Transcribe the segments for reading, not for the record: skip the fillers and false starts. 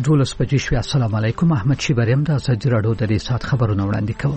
12 بجې شوې. السلام علیکم. احمد شیبریم د ازادي راډیو د ریاست خبرونه وړاندې کوم.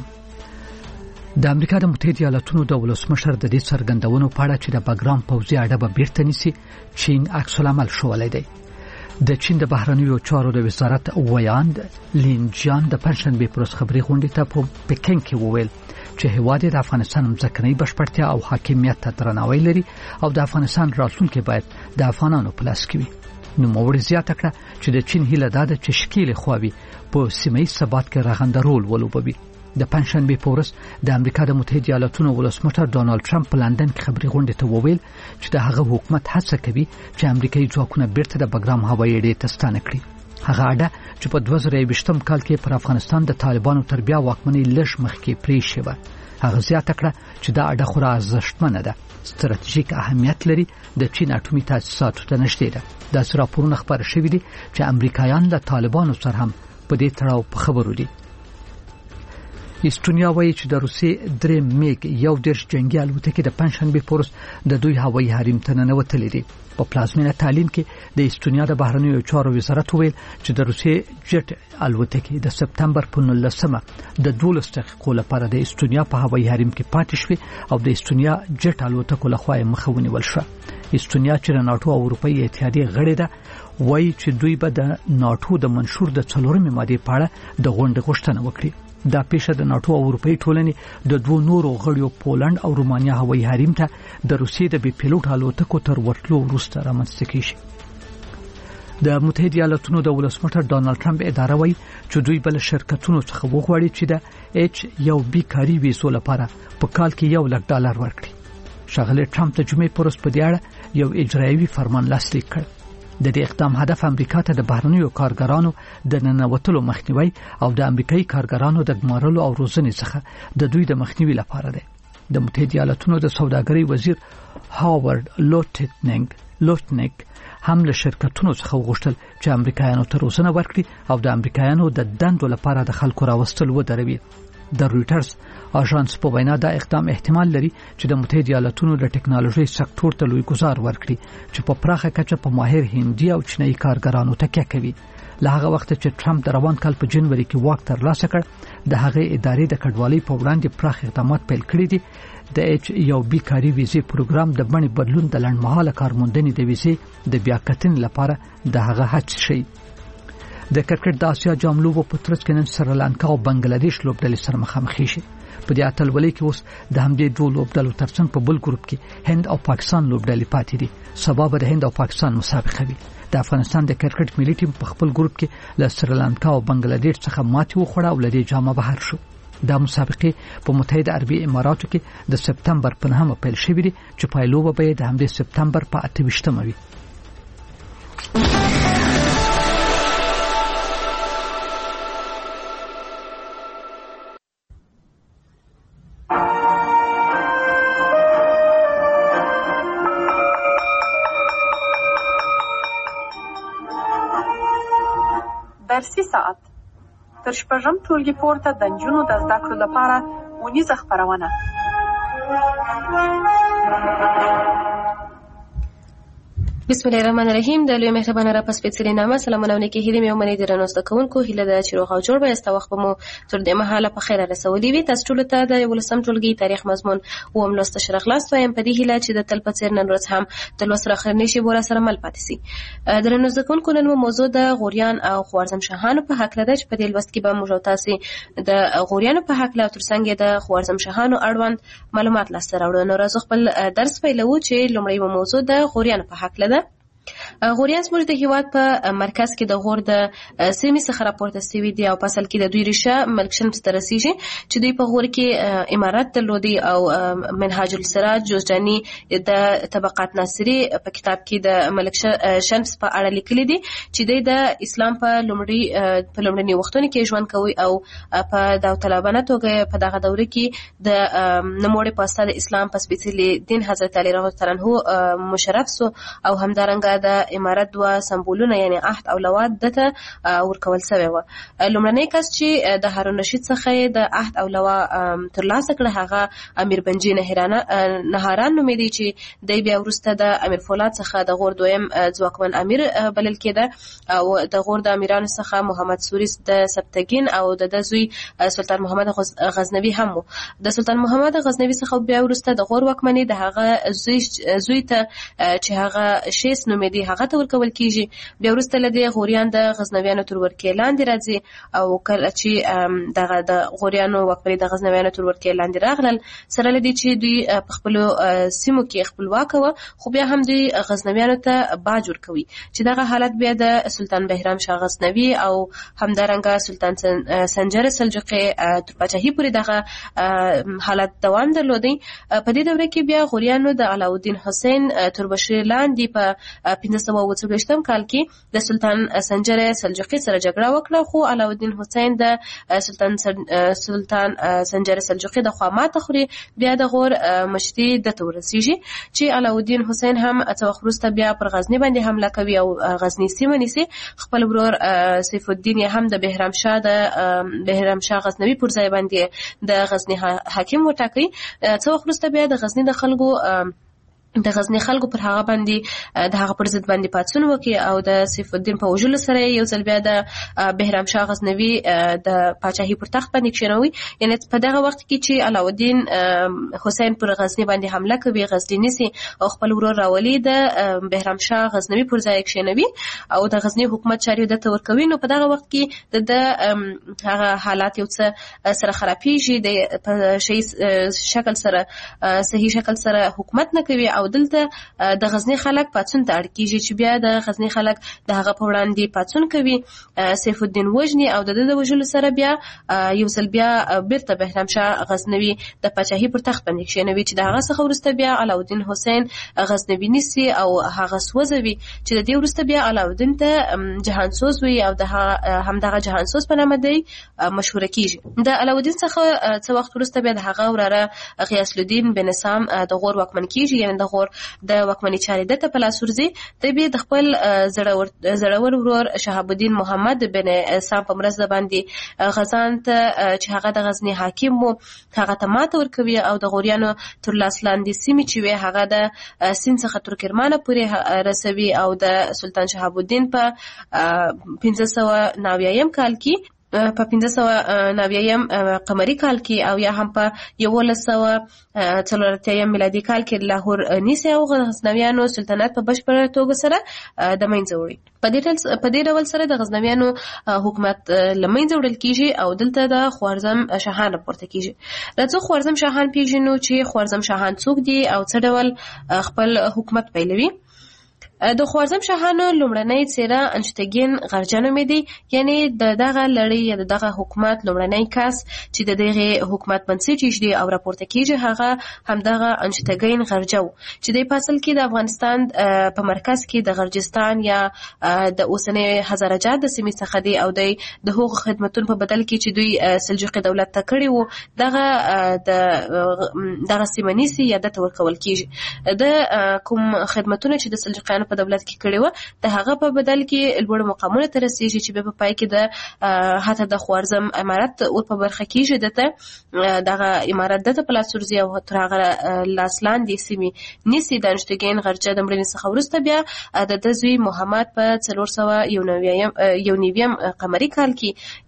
د امریکا د متحده ایالاتونو د ولسمشر د دې څرګندونو په اړه چې د بګرام پوځي اډه به بیرته نیسي چین عکس العمل ښوولی دی. د چین د بهرنیو چارو د وزارت ویاند لین جان د پنځشنبې پر ورځ خبري غونډې ته په پکین کې وویل چې هیواد د افغانستان ځمکنۍ بشپړتیا او حاکمیت ته درناوی لري او د افغانستان راتلونکی باید د افغانانو په لاس کې وي. نو موړ زیاته کړه چې د چین هیله ده چې شکیل خواوي په سیمه ثبات کې رغنده رول ولوبوي. د پنځشنبې په ورځ د امریکا د متحده ایالاتونو ولسمشر ډونالد ټرمپ په لندن کې خبري غونډې ته وویل چې د هغه حکومت هڅه کوي چې امریکایي ځواکونه بیرته د بګرام هوایي اډې ته ستانه کړي. هغه اډه چې په 2020 کال کې پر افغانستان د طالبانو تر بیا واکمنۍ لږ مخکې پرې شوه. هغه زیاته کړه چې دا اډه خورا ارزښتمنه ده، ستراتیژیک اهمیت لري، د چین اټومي تاسیساتو ته نږدې ده. دا راپورونه خبر شوي دي چې امریکایان له طالبانو سره هم په دې تړاو په خبرو دي. استونیا وایي چې د روسي 3 میګ یو دیرش جنگي الوتکې د پنځشنبې په ورځ د دوی هوایي حریم ته ننوتلې دي. په پلازمینه تالین کې د استونیا د بهرنیو چارو وزارت ویل چې د روسي جټ الوتکې د سپتمبر په 19مه د 12 دقیقو لپاره د استونیا په هوایي حریم کې پاتې شوې او د استونیا جټ الوتکو لخوا مخه ونیول شوه. استونیا چې د ناتو او اروپאי اتحادیې غړې ده وایي چې دوی به د ناتو د منشور د 4مې ماده په اړه د غونډې غوښتنه وکړي. دا پیښه د ناتو او اروپאי ټولنې د دوه نورو غړیو پولند او رومانیا هوایي حریم ته د روسیې د بي پیلوټ الوتکو تر ورتلو وروسته رامنځته کیږي. د متحده ایالاتونو د ولسمشر ډونالد ټرمپ اداره وایي چې دوی بل شرکتونو څخه وغواړي چې د H1B کاري ویزو لپاره په کال کې $1,00,000 ورکړي. ښاغلی ټرمپ د جمعې پر ورځ په دې اړه یو اجرایوي فرمان لاسلیک کړ. د دې اقدام هدف امریکا ته د بهرنیو کارګرانو د ننوتلو مخنیوي او د امریکایي کارګرانو د ګمارلو او روزنې څخه د دوی د مخنیوي لپاره دی. د متحده ایالاتونو د سوداګرۍ وزیر هاورد لوټنیک هم له شرکتونو څخه وغوښتل چې امریکایانو ته روزنه ورکړي او د امریکایانو د دندو لپاره د خلکو راوستل ودروي. د رويټرز اژانس په وینا دا اقدام احتمال لري چې د متحده ایالاتونو د ټکنالوژي سکتور ته لوی گزار ورکړي چې په پراخه کچه په ماهر هندي او چینایي کارګرانو تکیه کوي. له هغه وخت چې ټرمپ د روان کال په جنوري کې واک ترلاسه کړ د هغه ادارې د کډوالۍ په وړاندې پراخ اقدامات پیل کړي دي. د H1B کاري ویزې پروګرام د بڼې بدلون د لنډمهاله کارموندنې د ویزې د بیاکتنې لپاره د هغه هڅې شي. د کرکټ د آسیا جام لوبو په ترڅ کې نن سریلانکا او بنگلاديش لوبډلې سره مخامخ شي. په دې اتلولۍ کې اوس د همدې دوه لوبډلو ترڅنګ په بل ګروپ کې هند او پاکستان لوبډلې پاتې دي. سبا به د هند او پاکستان مسابقه وي. د افغانستان د کرکټ ملي ټیم په خپل ګروپ کې له سریلانکا او بنگلاديش څخه ماتې وخوړه او لدې جامه بهر شو. دا مسابقه په متحده عربي اماراتو کې د سپتمبر په 9مه پیل شوې دي چې پایلوبه به د همدې سپتمبر په 28مه وي. درسي ساعت تر شپږم ټولګي پورته د نجونو د زده کړو لپاره ونیزه خپرونه. بسم الله الرحمن الرحیم. د لوی مهربانه را پس پیڅلې نامه سلامونه ونکي هیله مې ومني درنو زده کوونکو هیله ده چې روغ او جوړ به یاست. وخت به مو تر دې مهاله په خیر رسولي وي. تاسو ټول ته د 11م ټولګي تاریخ مضمون اوم لوست شرخلاص وایم په دې هیله چې د تل په څیر نن ورځ هم تل وسره اخر نشي بوله سره مل پاتې سي. درنو زده کوونکو نن موضوع د غوریان او خوارزم شاهانو په حق لده چې په دې لوست کې به موږ تاسو د غوریانو په حق له ترڅنګ د خوارزم شاهانو اړوند معلومات لاسته راوړو. نو راځو خپل درس پیلوو چې لومړی موضوع د غوریانو په حق لده. غوریان زموږ د هیواد په مرکز کې د غور د سیمې څخه راپورته شوي دي او په اصل کې د دوی ریشه ملک شمس ته رسیږي چې دوی په غور کې امارات درلودي او منهاج السراج جوزجاني د طبقات ناصري په کتاب کې د ملک شمس په اړه لیکلي دي چې دوی د اسلام په لومړني وختونو کې ژوند کوي او په داوطلبانه توګه په دغه دوره کې د نوموړي په اساس د اسلام په سپېڅلي دین حضرت علي رضی الله عنه مشرف سو او همدارنګه د د امارت دوه سمبولونه یعنی عهد او لوا دته ورکول شوی و. لومړنی کس چې د هارون رشید څخه د عهد او لوا ترلاسه کړ هغه امیر بنجي نهاران نومېدی چې د بیا وروسته د امیر فولاد څخه د غور دویم ځواکمن امیر بلل کېده او د غور د امیرانو څخه محمد سوریس د سبتګین او د زوی سلطان محمد غزنوي هم و. د سلطان محمد غزنوي څخه بیا وروسته د غور واکمنۍ د هغه زوی ته چې هغه شیس نومېدی هغه ته ورکول کیږي. بیا وروسته لدی غوریان د غزنویانو تر ورکې لاندې راځي او کله چې دغه د غوریانو واکمنۍ د غزنویانو تر ورکې لاندې راغلل سره لدی چې دوی په خپل سیمو کې خپلواک و خو بیا هم دوی غزنویانو ته باج ورکوي چې دغه حالت بیا د سلطان بهرام شاه غزنوي او همدارنګه سلطان سنجر سلجوقي تر پاچاهي پورې دغه حالت دوام درلودی. په دې دوره کې بیا غوریانو د علاءالدین حسین تربشیر لاندې په 1540 کال کې د سلطان سنجر سلجوقي سره جګړه وکړه خو علاءالدین حسین د سلطان سنجر سلجوقي د خوا ماته خوري. بیا د غور مشري د تورسیږي چې علاءالدین حسین هم څو وخت وروسته بیا پر غزنی باندې حمله کوي او غزنی سیمه نیسي. خپل ورور سیف الدین هم د بهرام شاه غزنوي پر ځای باندې د غزنی حاکم وټاکي. څو وخت وروسته بیا د غزنی خلکو پر هغه باندې د هغه پر ضد باندې پاڅون وکړي او د سیف الدین په وژلو سره یو ځل بیا د بهرام شاه غزنوي د پاچاهي پر تخت باندې کښېنوي. یعنی په دغه وخت کې چې علاءالدین حسین پر غزنی باندې حمله کوي غزنی نیسي او خپل ورور راولي د بهرام شاه غزنوي پر ځای کښېنوي او د غزنی حکومت چارې د ورکوي. نو په دغه وخت کې د هغه حالات یو څه سره خرابېږي د صحیح شکل سره حکومت نه کوي او دلته د غزنی خلک پاڅون ته اړ کیږي چې بیا د غزنی خلک د هغه په وړاندې پاڅون کوي. سیف الدین وژني او د وژلو سره بیا یو ځل بیا بیرته بهرام شاه غزنوي د پاچاهي پر تخت باندې کښېنوي چې د هغه څخه وروسته بیا علاءالدین حسین غزنوي نیسي او هغه سوځوي چې د دې وروسته بیا علاءالدین ته جهانسوز وي او د همدغه جهانسوز په نامه دی مشهوره کیږي. د علاءالدین څخه څو وخت وروسته بیا د هغه وراره غیاث الدین بن سام د غور واکمن کیږي. یعنی د غور د واکمنۍ چارې دته په لاس ورځي. د بیا د خپل زړور ورور شهاب الدین محمد بن سام په مرسته باندې غزان ته چې هغه د غزنی حاکم وو هغه ته ماته ورکوي او د غوریانو تر لاس لاندې سیمې چې وي هغه د سیند څخه تر کرمانه پورې رسوي او د سلطان شهاب الدین په 1590 کال کې په 1590 قمری کال کې او یا هم په 1140 میلادي کال کې لاهور نیسي او غزنویانو سلطنت په بشپړه توګه سره د منځه وړي. په دې ډول سره د غزنویانو حکومت لمنځه وړل کیږي او دلته د خوارزم شاهان راپورته کیږي. راځو خوارزم شاهان پیژنو چې خوارزم شاهان څوک دي او څه ډول خپل حکومت پیلوي. د خوارزم شاهانو لومړنۍ څېره انشتګین غرجه نومېدی. یعنی دغه لړۍ یا دغه حکومت لومړنی کس چې د دغه حکومت بنسټ ایږدي او راپورته کیږي هغه همدغه انشتګین غرجه و چې د اصل کې د افغانستان په مرکز کې د غرجستان یا د اوسنۍ هزارجات د سیمې څخه دی او د هغو خدمتونو په بدل کې چې دوی سلجوقي دولت ته کړي وو دغه سیمه نیسي یا دته ورکول کیږي. د کوم خدمتونه چې د سلجوقیانو په دولت کې کړي و د هغه په بدل کې لوړ مقامونه ته رسیږي چې په پای کې د حتی د خوارزم امارت او په برخه کې دته دغه امارت دته پلاس ورزي او تر هغه لاس لاندې سیمې نیسي. د انشتګین غرجه د مړینې څخه وروسته بیا د زوی محمد په 491 قمری کال کې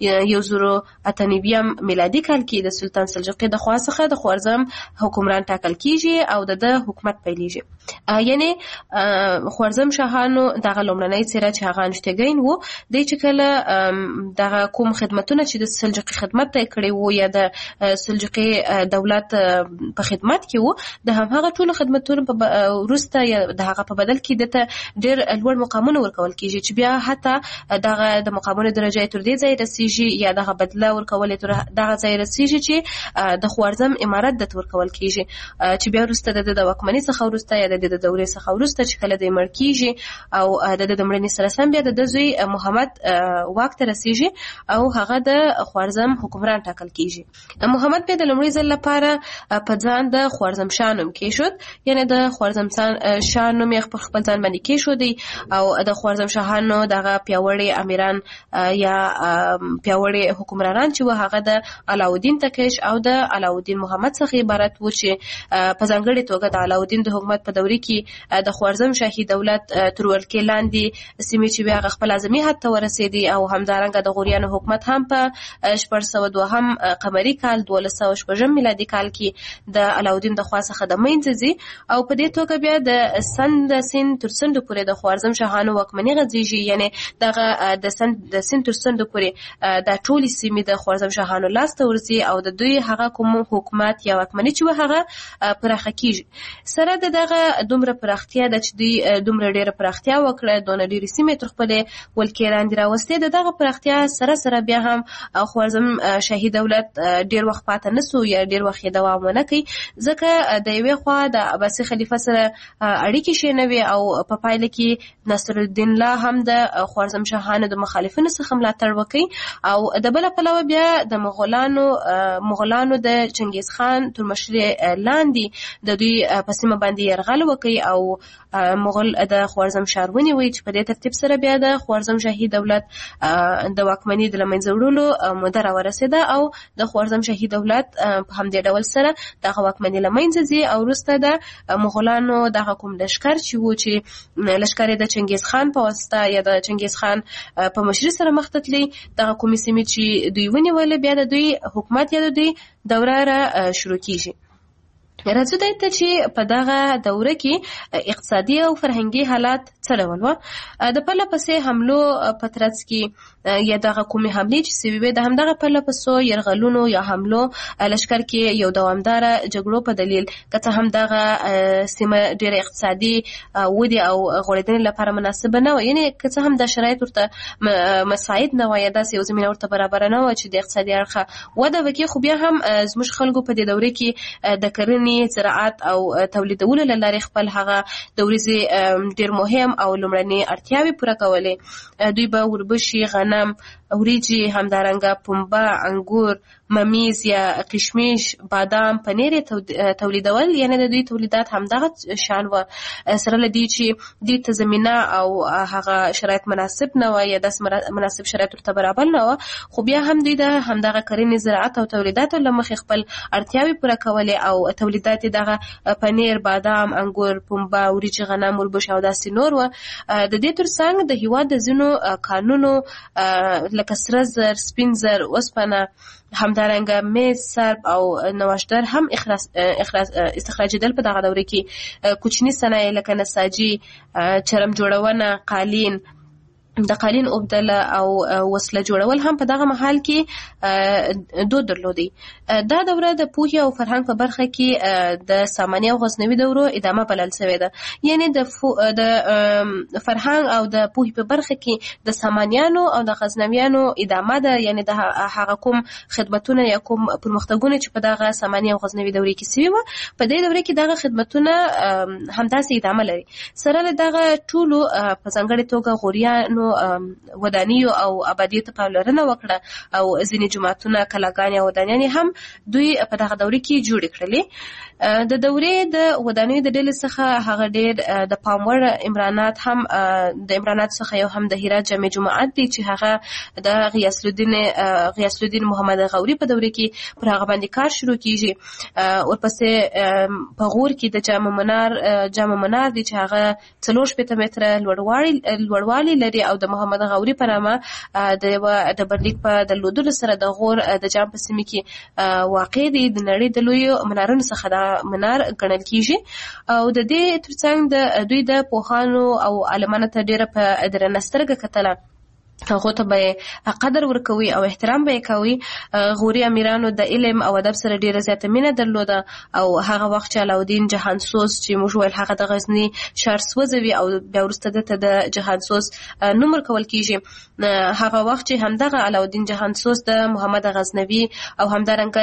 1098 میلادي کال کې د سلطان سلجوقي د خوا څخه د خوارزم حکمران ټاکل کیږي او د حکومت پیلېږي. یعنی خوارزم شاهانو دغه لومړنۍ څېره چې هغه انشتګین وو د چې کله دغه کوم خدمتونه چې د سلجوقي خدمت ته کړي وو یا د سلجوقي دولت په خدمت کې وو د هغه ټول خدمتونو په وروسته یا د هغه په بدل کې دته ډېر لوړ مقامونه ورکول کیږي چې بیا حتی دغه د مقامونو درجه تر دې ځای رسیږي یا دغه بدله ورکول تر دغه ځای رسیږي چې د خوارزم امارت د ورکول کیږي چې بیا وروسته د واکمنۍ څخه وروسته یا د دورې څخه وروسته چې کله د مړ کیږي او د مړینې سره سم بیا د زوی محمد واک ته رسیږي او هغه د خوارزم حکمران ټاکل کیږي. محمد بیا د لومړي ځل لپاره په ځان د خوارزم شاه نوم کېښود، یعنی د خوارزم شاه نوم یې په خپل ځان باندې کېښودی او د خوارزم شاهانو دغه پیاوړي امیران یا پیاوړي حکمرانان چې هغه د علاودین تکش او د علاودین محمد څخه عبارت و چې په ځانګړې توګه د علاودین د حکومت په دوره کې د خوارزم شاهي دولت تر ولکې لاندې سیمې چې بیا خپل اعظمي حد ته ورسېدي او همدارنګه د غوریانو حکومت هم په 1402 قمري کال 1206 میلادي کال کې د علاودین د خوا څخه د منځ ځي او په دې توګه بیا د سند سین تر سند پورې د خوارزم شاهانو واکمني غځيږي، یعنی دغه د سین تر سند پورې د ټولي سیمې د خوارزم شاهانو لاس ته ورځي او د دوی هغه کوم حکومت یا واکمني چې هغه پراخه کیږي. سره دغه دومره پراختیا د چې دوی دومره ډیره پراختیا وکړه، دونه ډیره سیمې تر خپل ولکې لاندې راوستې. دغه پراختیا سره بیا هم خوارزم شاهي دولت ډیر وخت پاتې نسو یا ډیر وخت دوام ونه کوي، ځکه د یوې خوا د عباسي خلیفہ سره اړیکې شینوي او په پایله کې نصرالدین الله هم د خوارزم شاهانو د مخالفینو څخه ملاتړ وکړي او د بل پلوه بیا د مغولانو د چنګیز خان تر مشرۍ لاندې د دوی په سیمه باندې یرغل وکړي او مغول د خوارزم ښار ونیوي چې په دې ترتیب سره بیا د خوارزم شاهي دولت د واکمنۍ د لمنځه وړلو موده راورسېده او د خوارزم شاهي دولت په همدې ډول سره دغه واکمنۍ له منځه ځي او وروسته د مغولانو دغه کوم لښکر چې و چې لښکر د چنګیز خان په واسطه یا د چنګیز خان په مشرۍ سره مخ ته تلي، دغه کومې سیمې چې دوی ونیولې بیا د دوی حکومت یا د دوی دوره را شروع کیږي. راځو دې ته چې په دغه دوره کې اقتصادي او فرهنګي حالات څه ډول و. د پرله پسې حملو په ترڅ کې یا دغه کومې حملې چې سوي وې د همدغه پرله پسې یرغلونو یا حملو لښکر کې یو دوامداره جګړو په دلیل که څه هم دغه سیمه ډېره اقتصادي ودې او غوړېدنې لپاره مناسبه نه وه، یعنې که څه هم دا شرایط ورته مساعد نه وه یا داسې یو زمینه ورته برابره نه وه چې د اقتصادي اړخه وده وکړي، خو بیا هم زموږ خلکو په دې دوره کې د کرنې، زراعت او تولیدولو له لارې خپل هغه د ورځې ډېر مهم او لومړنۍ اړتیاوې پوره کولې. دوی به وربشي، غنم، وریجې، همدارنګه پنبه، انګور، ممیز یا کشمش، بادام، پنیر تولیدول، یعنی د دوی تولیدات همدغه شان و. سره له دې چې دوی ته زمینه او هغه شرایط مناسب نه وه یا داسې مناسب شرایط ورته برابر نه وه، خو بیا هم دوی د همدغه کرنې، زراعت او تولیداتو له مخې خپل اړتیاوې پوره کولې او تولیدات دغه پنیر، بادام، انګور، پنبه، وریجې، غنم، وربشي او داسې نور و. د دې ترڅنګ د هېواد د ځینو کانونو لکه سره زر، سپین زر، اوسپنه، همدارنګه میز، سرب او نواشدر هم استخراجېدل. په دغه دوره کې کوچني صنایع لکه نساجي، چرم جوړونه، قالین، د قالین اوبدله او وسله جوړول هم په دغه مهال کې دود درلودي. دا دوره د پوهې او فرهنګ په برخه کې د ساماني او غزنوي دورو ادامه بلل شوې ده، یعنی د فرهنګ او د پوهې په برخه کې د سامانیانو او د غزنویانو ادامه ده، یعنی د هغه کوم خدمتونه یا کوم پرمختګونه چې په دغه ساماني او غزنوي دورې کې سوي وه، په دې دوره کې دغه خدمتونه همداسې ادامه لري. سره له دغه ټولو په ځانګړې توګه غوریانو ودانیو او آبادیو ته پاملرنه وکړه او ځینې جوماتونه، کلاګانې او ودانیانې هم دوی په دغه دوره کې جوړې کړلې. د دورې د ودانیو د ډلې څخه هغه ډېر د پام وړ امرانات هم د امرانات څخه یو هم د هرات جامع جماعت دی چې هغه د غیاث الدین محمد غوري په دوره کې پر هغه باندې کار شروع کیږي. ورپسې په غور کې د جامع منار دی چې هغه 4 متره لوړوالی لري او د محمد غوري په نامه د برلیک په درلودلو سره د غور د جام په سیمه کې واقع دی. د نړۍ د لویو منارونو څخه دا منار ګڼل کیږي او د دې ترڅنګ د دوی د پوهانو او عالمانو ته ډیره په درنه سترګه کتله هغه ته به قدر ورکوي او احترام به کوي. غوري امیرانو د علم او ادب سره ډیره زیاته مینه درلوده او هغه وخت چې علاودین جهانسوز چې موږ ویل هغه د غزنی ښار سوځوي او بیا وروسته د جهانسوز نوم ورکول کیږي. هغه وخت چې همدغه علاودین جهانسوز د محمد غزنوي او همدارنګه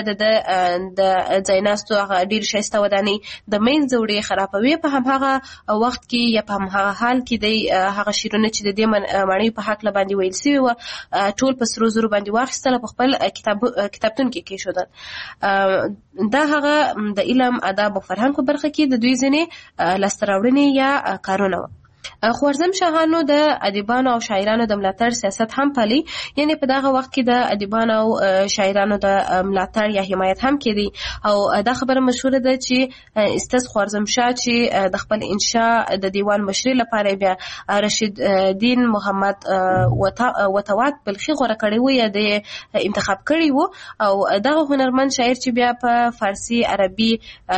د ځایناستو هغه ډیر شایسته ودانۍ د مین زوړې خرابوي، په همغه وخت کې یا په همغه حال کې د هغه شیرونه چې د دې معنی په حق باندې ویل سوي و ټول په سرو زرو باندې واخیستل په خپل کتابتون کې کېښودل. دا هغه د علم، ادب او فرهنګ په برخه کې د دوی ځینې لاسته راوړنې یا کارونه وو. خوارزم شاهانو د ادیبانو او شاعرانو د ملاتړ سیاست هم پالي، یعنی په دغه وخت کې د ادیبانو او شاعرانو د ملاتړ یا حمایت هم کېدی. او دا خبره مشهوره ده چې استاد خوارزم شاه چې د خپل انشاء د دیوان مشري لپاره بیا رشید دین محمد وتوات بلخي غوړه کړی و یا د انتخاب کړی و، او دغه هنرمند شاعر چې بیا په فارسی، عربي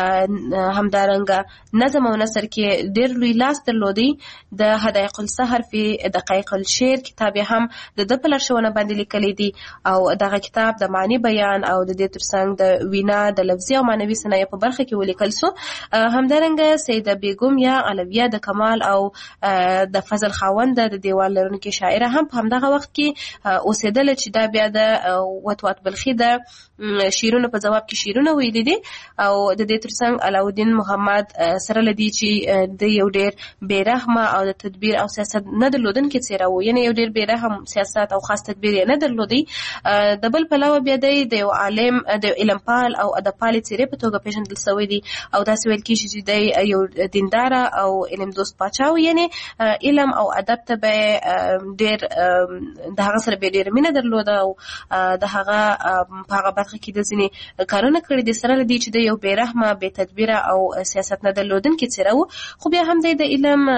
همدارنګه نظم او نثر کې ډېر لوی لاس درلودی. د حدائق السحر فی دقایق الشعر کتاب هم د په لارښوونه باندې لیکلی دی او دغه کتاب د معنی بیان او د دې ترڅنګ د وینا د لفظي او معنوي صنایع په برخه کې ولیکل سو. همدارنګه سیده بیگم یا علویه د کمال او د فضل خاوند د دیوان لرونکي شاعره هم په همدغه وخت کې اوسېدل چې دا بیا د وتوات بلخي د شیرونو په جواب کې شیرونه ویلي دي. او د دې ترڅنګ علاودین محمد سره لدی چې د یو ډیر بیرحمه او د تدبیر او سیاست نه درلودونکي څیره و، یعنی یو ډیر بیرحم سیاست او خاص تدبیر نه درلودي. د بل پلوه بیا د یو عالم، د علم پال او ادب پال څیره په توګه پیژندل شوی دی او داسې ویل کیږي چې د یو دیندار او علم دوست پاچاو، یعنی علم او ادب ته به ډیر د هغه سره به ډیر مینه درلوده او د هغه په هغه برخه کې د ځینې کارونه کړي دي سره لدی چې د یو بیرحمه، بې تدبیره او سیاست نه درلودونکي څیره و. خو بیا هم د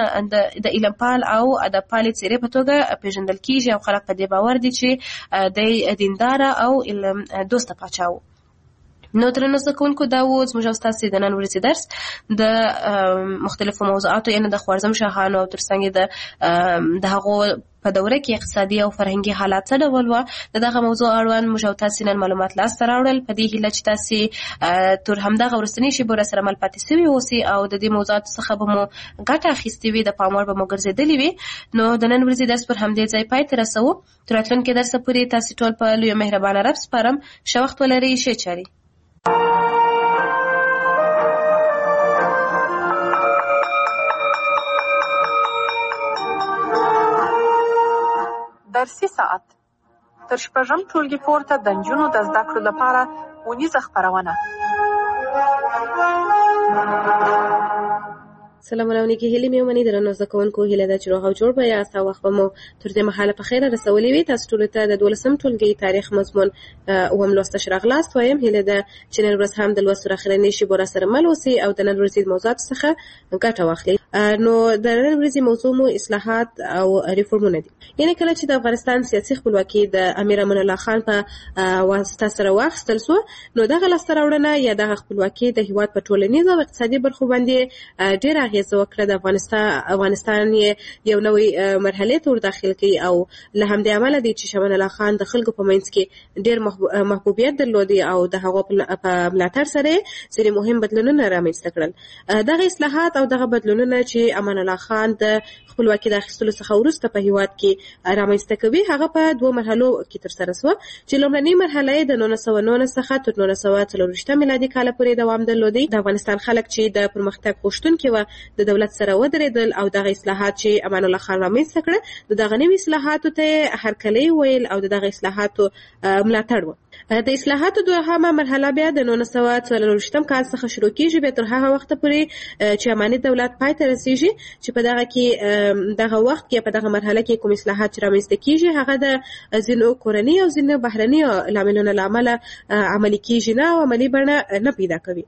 علم پال او ادب پال څیره په توګه پیژندل کیږي او خلک په دې باور دي چې د دیندار او علم دوست پاچاو. نو درنو زده کوونکو، دا و زموږ او ستاسې د نن ورځې درس د مختلفو موضوعاتو، یعنې د خوارزم شاهانو او ترڅنګ د هغو په دوره کې اقتصادي او فرهنګي حالات څه ډول وو. دغه موضوع اړوند موږ او تاسې نن معلومات لاسته راوړل، په دې هیله چې تاسې تر همدغه وروستنۍ شېبو راسره مل پاتې سوي اوسئ او د دې موضوعاتو څخه به مو ګټه اخیستې وي، د پام وړ به مو ګرځېدلې وي. نو د نن ورځې درس پر همدې ځای پای ته رسوو. تر راتلونکي درسه پورې تاسې ټول په لوی مهربانه رب سپارم. ښه وخت ولرئ، ښې چارې. درسي ساعت تر شپږم ټولګي پورته د نجونو د زده کړو لپاره ونیزه خپرونه. سلام علیکم، هیله مې ومني درنو زده کوونکو، هیله ده چې روغ او جوړ به یاست او وخت به مو تر دې مهاله په خیره رسولې وي. تاسو ټولو ته د 12م ټولګي تاریخ مضمون اووم لوست راغلاست وایم. هیله ده چې نن ورځ هم د لوست اخرنۍ شیبو راسره مل اوسئ او د نن ورځې موضوعات څخه ګټه واخلئ. نو د نن ورځې موضوع مو اصلاحات او ریفورمونه دي. یعنی کله چې د افغانستان سیاسي خپلواکي د امیر امان الله خان په واسطه سره واخیستل سو، نو دغه لاسته راوړنه یا دغه خپلواکي د هیواد په ټولنیز او اقتصادي برخو باندې ډېر اغېز وکړه. د افغانستان یو نوې مرحله ته ورداخل کړي او له همدې امله دی چې امان الله خان د خلکو په منځ کې ډېر محبوبیت درلودي او د هغو په ملاتړ سره ځینې مهم بدلونونه رامنځته کړل. دغه اصلاحات او دغه بدلونونه چې امان الله خان د خپلواکي د اخیستلو څخه وروسته په هیواد کې رامنځته کوي، هغه په دوه مرحلو کې ترسره شوه چې لومړنۍ مرحله یې د 1909 څخه تر 1924 میلادي کال پورې دوام درلودی. د افغانستان خلک چې د پرمختګ غوښتونکي وو د دولت سره ودرېدل او دغه اصلاحات چې امان الله خان رامنځته کړل، دغه نوي اصلاحاتو ته هرکلی ویل او دغه اصلاحاتو ملاتړ و. د اصلاحاتو دوهمه مرحله بیا د 1924 کال څخه شروع کیږي، به تر هغه وخت پورې چې اماني دولت پای ته رسیږي، چې په دغه وخت کې په دغه مرحله کې کوم اصلاحات رامنځته کیږي هغه د ځینو کورني او ځینو بهرني لاملونو له امله عملي کیږي نه او عملي بڼه نه پیدا کوي.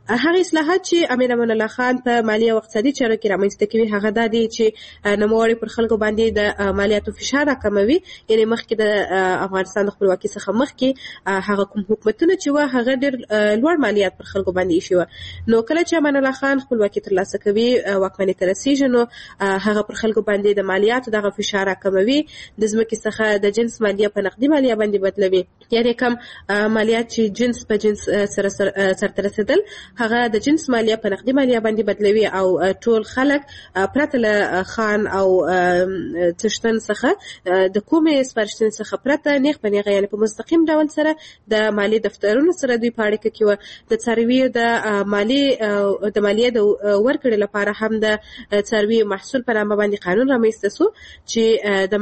هغه اصلاحات چې امیر امان الله خان په مالی او اقتصادي چارو کې رامنځته کوي هغه د دې چې نوموړي پر خلکو باندې د مالیاتو فشار راکموي. یعنی مخکې د افغانستان د خپلواکۍ څخه مخکې هغه کوم حکومتونه چې و هغه ډېر لوړ مالیات پر خلکو باندې ایښي وو. نو کله چې امان الله خان خپلواکي ترلاسه کوي واکمنۍ ته رسیږي نو هغه پر خلکو باندې د مالیاتو دغه فشار راکموي. د ځمکې څخه د جنس مالیه په نقدي مالیه باندې بدلوي. یعنی کم مالیات چې جنس په جنس سره سرته رسیدل هغه د جنس مالیه په نقدي مالیه باندې بدلوي او ټول خلک پرته له خان او څښتن څخه د کومې سپارښتنې څخه پرته نیغ په نیغه یعنې په مستقیم ډول سره د مالی دفترونو سره دوی په اړیکه کې وو. د څارویو د مالیې د ورکړې لپاره هم د څارویو محصول په نامه باندې قانون رامنځته شو چې د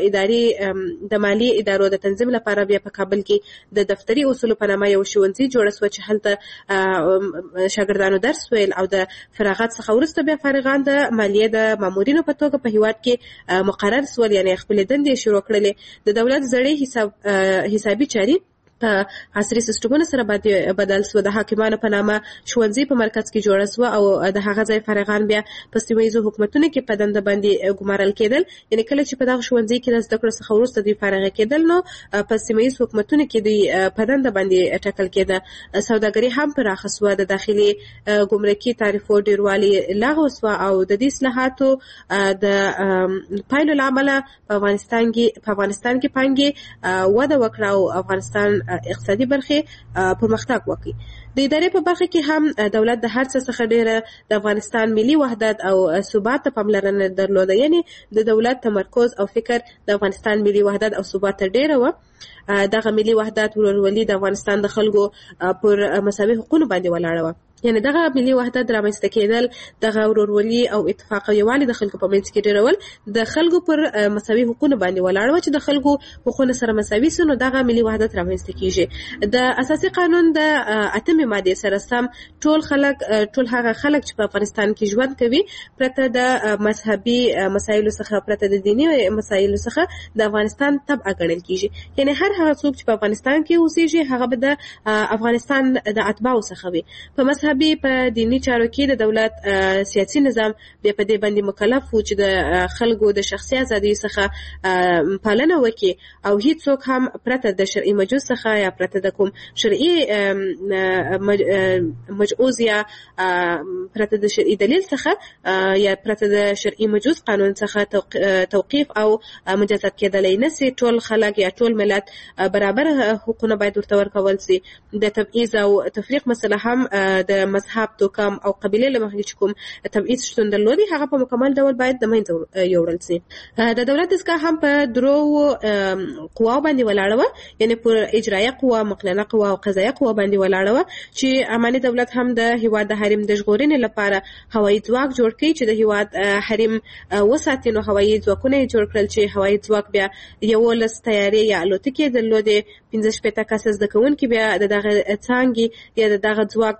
مالي ادارو د تنظیم لپاره بیا په کابل کې د دفتري اصولو په نامه یو ښوونځی جوړ شو چې هلته شاګردانو درس ویل او د فراغت څخه وروسته بیا فارغان د مالیې د مامورینو په توګه په هیواد کې مقرر شول. یعنی خپل دندې شروع کړلې. د دولت زړې حسابي چاري په عصري سیستمونو سره بدل شو. د حاکمانو په نامه ښوونځي په مرکز کې جوړ شو او د هغه ځای فارغان بیا په سیمه ییزو حکومتونو کې په دنده باندې ګمارل کېدل. یعنی کله چې په دغه ښوونځي کې د زده کړو څخه وروسته دوی فارغ کېدل نو په سیمه ییزو حکومتونو کې دوی په دنده باندې ټاکل کېده. سوداګري هم پراخه شوه. د داخلي ګمرکي تعرفو ډیروالي لغوه شوه او د دې اصلاحاتو د پایلو له امله په افغانستان کې پانګې وده وکړه او افغانستان اقتصادي برخه پرمختګ وکړي. د ادارې په برخه کې هم دولت د هر څه څخه ډیره د افغانستان ملي وحدت او ثبات ته پاملرنه درلوده. یعنی د دولت تمرکز او فکر د افغانستان ملي وحدت او ثبات ته ډیره و. دغه ملي وحدت ورورولي د افغانستان د خلکو پر مساوي حقوقو باندې ولاړه و. یعنی دغه ملي وحدت رامنځته کېدل دغه ورورولي او اتفاق او یووالي د خلکو په منځ کې ډیرول د خلکو پر مساوي حقوقو باندې ولاړ و چې د خلکو حقوقونه سره مساوي سي نو دغه ملي وحدت رامنځته کیږي. د اساسي قانون د 8مې ماده سره سم ټول هغه خلک چې په افغانستان کې ژوند کوي پرته د مذهبي مسایلو څخه پرته د دینی مسایلو څخه د افغانستان تبع ګڼل کیږي. یعنی هر هغه څوک چې په افغانستان کې اوسېږي هغه به د افغانستان د اتباعو څخه وي. په په دینی چارو کې د دولت سیاسي نظام بیا په دې باندې مکلف و چې د خلکو د شخصي ازادۍ څخه پالنه وکړي او هیڅوک هم پرته د شرعي مجوز څخه یا پرته د کوم شرعي مجوز یا پرته د شرعي دلیل څخه یا پرته د شرعي مجوز قانون څخه توقیف او مجازات کېدلی نشي. ټول خلک یا ټول ملت برابر حقوقونه باید ورته ورکول شي. د تبعیض او تفریق مسله هم د مذهب توکم او قبیله له مخې چې کوم تبعیض شتون درلودي هغه په مکمل ډول باید د منځه یوړل شي. د دولت دستګاه هم په درو قواو باندې ولاړه وه. یعنی پر اجرایه قوه، مقننه قوه او قضایه قوه باندې ولاړه وه چې اماني دولت هم د هیواد د حریم د ژغورنې لپاره هوایي ځواک جوړ کړي چې د هیواد حریم وساتي. نو هوایي ځواکونه یې جوړ کړل چې هوایي ځواک بیا 11 طیارې یا الوتکې درلودې. 15 کسه زده کوونکي بیا د دغه څانګې یا د دغه ځواک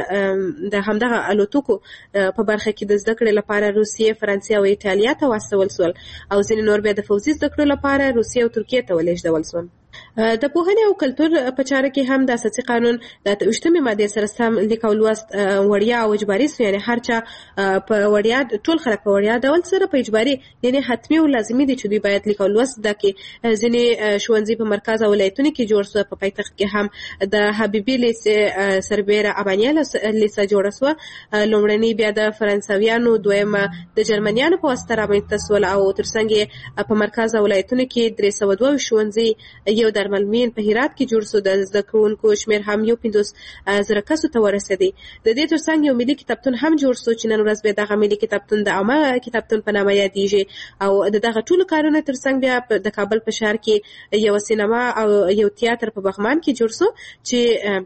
د همدغه الوتکو په برخه کې د زده کړې لپاره روسیې، فرانسې او ایټالیا ته واستول شول او ځینې نور بیا د فوزي زده کړو لپاره روسیې او ترکیې ته ولېږدول شول. د پوهنې او کلتور په چاره کې هم د اساسي قانون د 28مې ماده سره سم لیک او لوست وړیا او اجباري شو. یعنی هر چا په وړیا ټول خلک په وړیا ډول سره په اجباري یعنی حتمی او لازمي دي چې دوی باید لیک او لوست زده کړي. ځینې ښوونځي په مرکز او ولایتونو کې جوړ شو. په پایتخت کې هم د حبیبي لیسې سربیره ابانیا لیسه جوړه شوه. لومړنی بیا د فرانسویانو، دویمه د جرمنیانو په واسطه رامنځته شول او ترڅنګ په مرکز او ولایتونو کې 302 ښوونځي یو درملمین په هرات کې جوړ شو. د زده کوونکو شمیر هم 15,000 کسو ته ورسېدی. د دې ترڅنګ یو ملي کتابتون هم جوړ شو چې نن ورځ به دغه ملي کتابتون د عامه کتابتون په نامه یادېږي. او دغه ټولو کارونه ترڅنګ بیا د کابل په ښار کې یو سینما او یو تیاتر په بغمان کې جوړ شو چې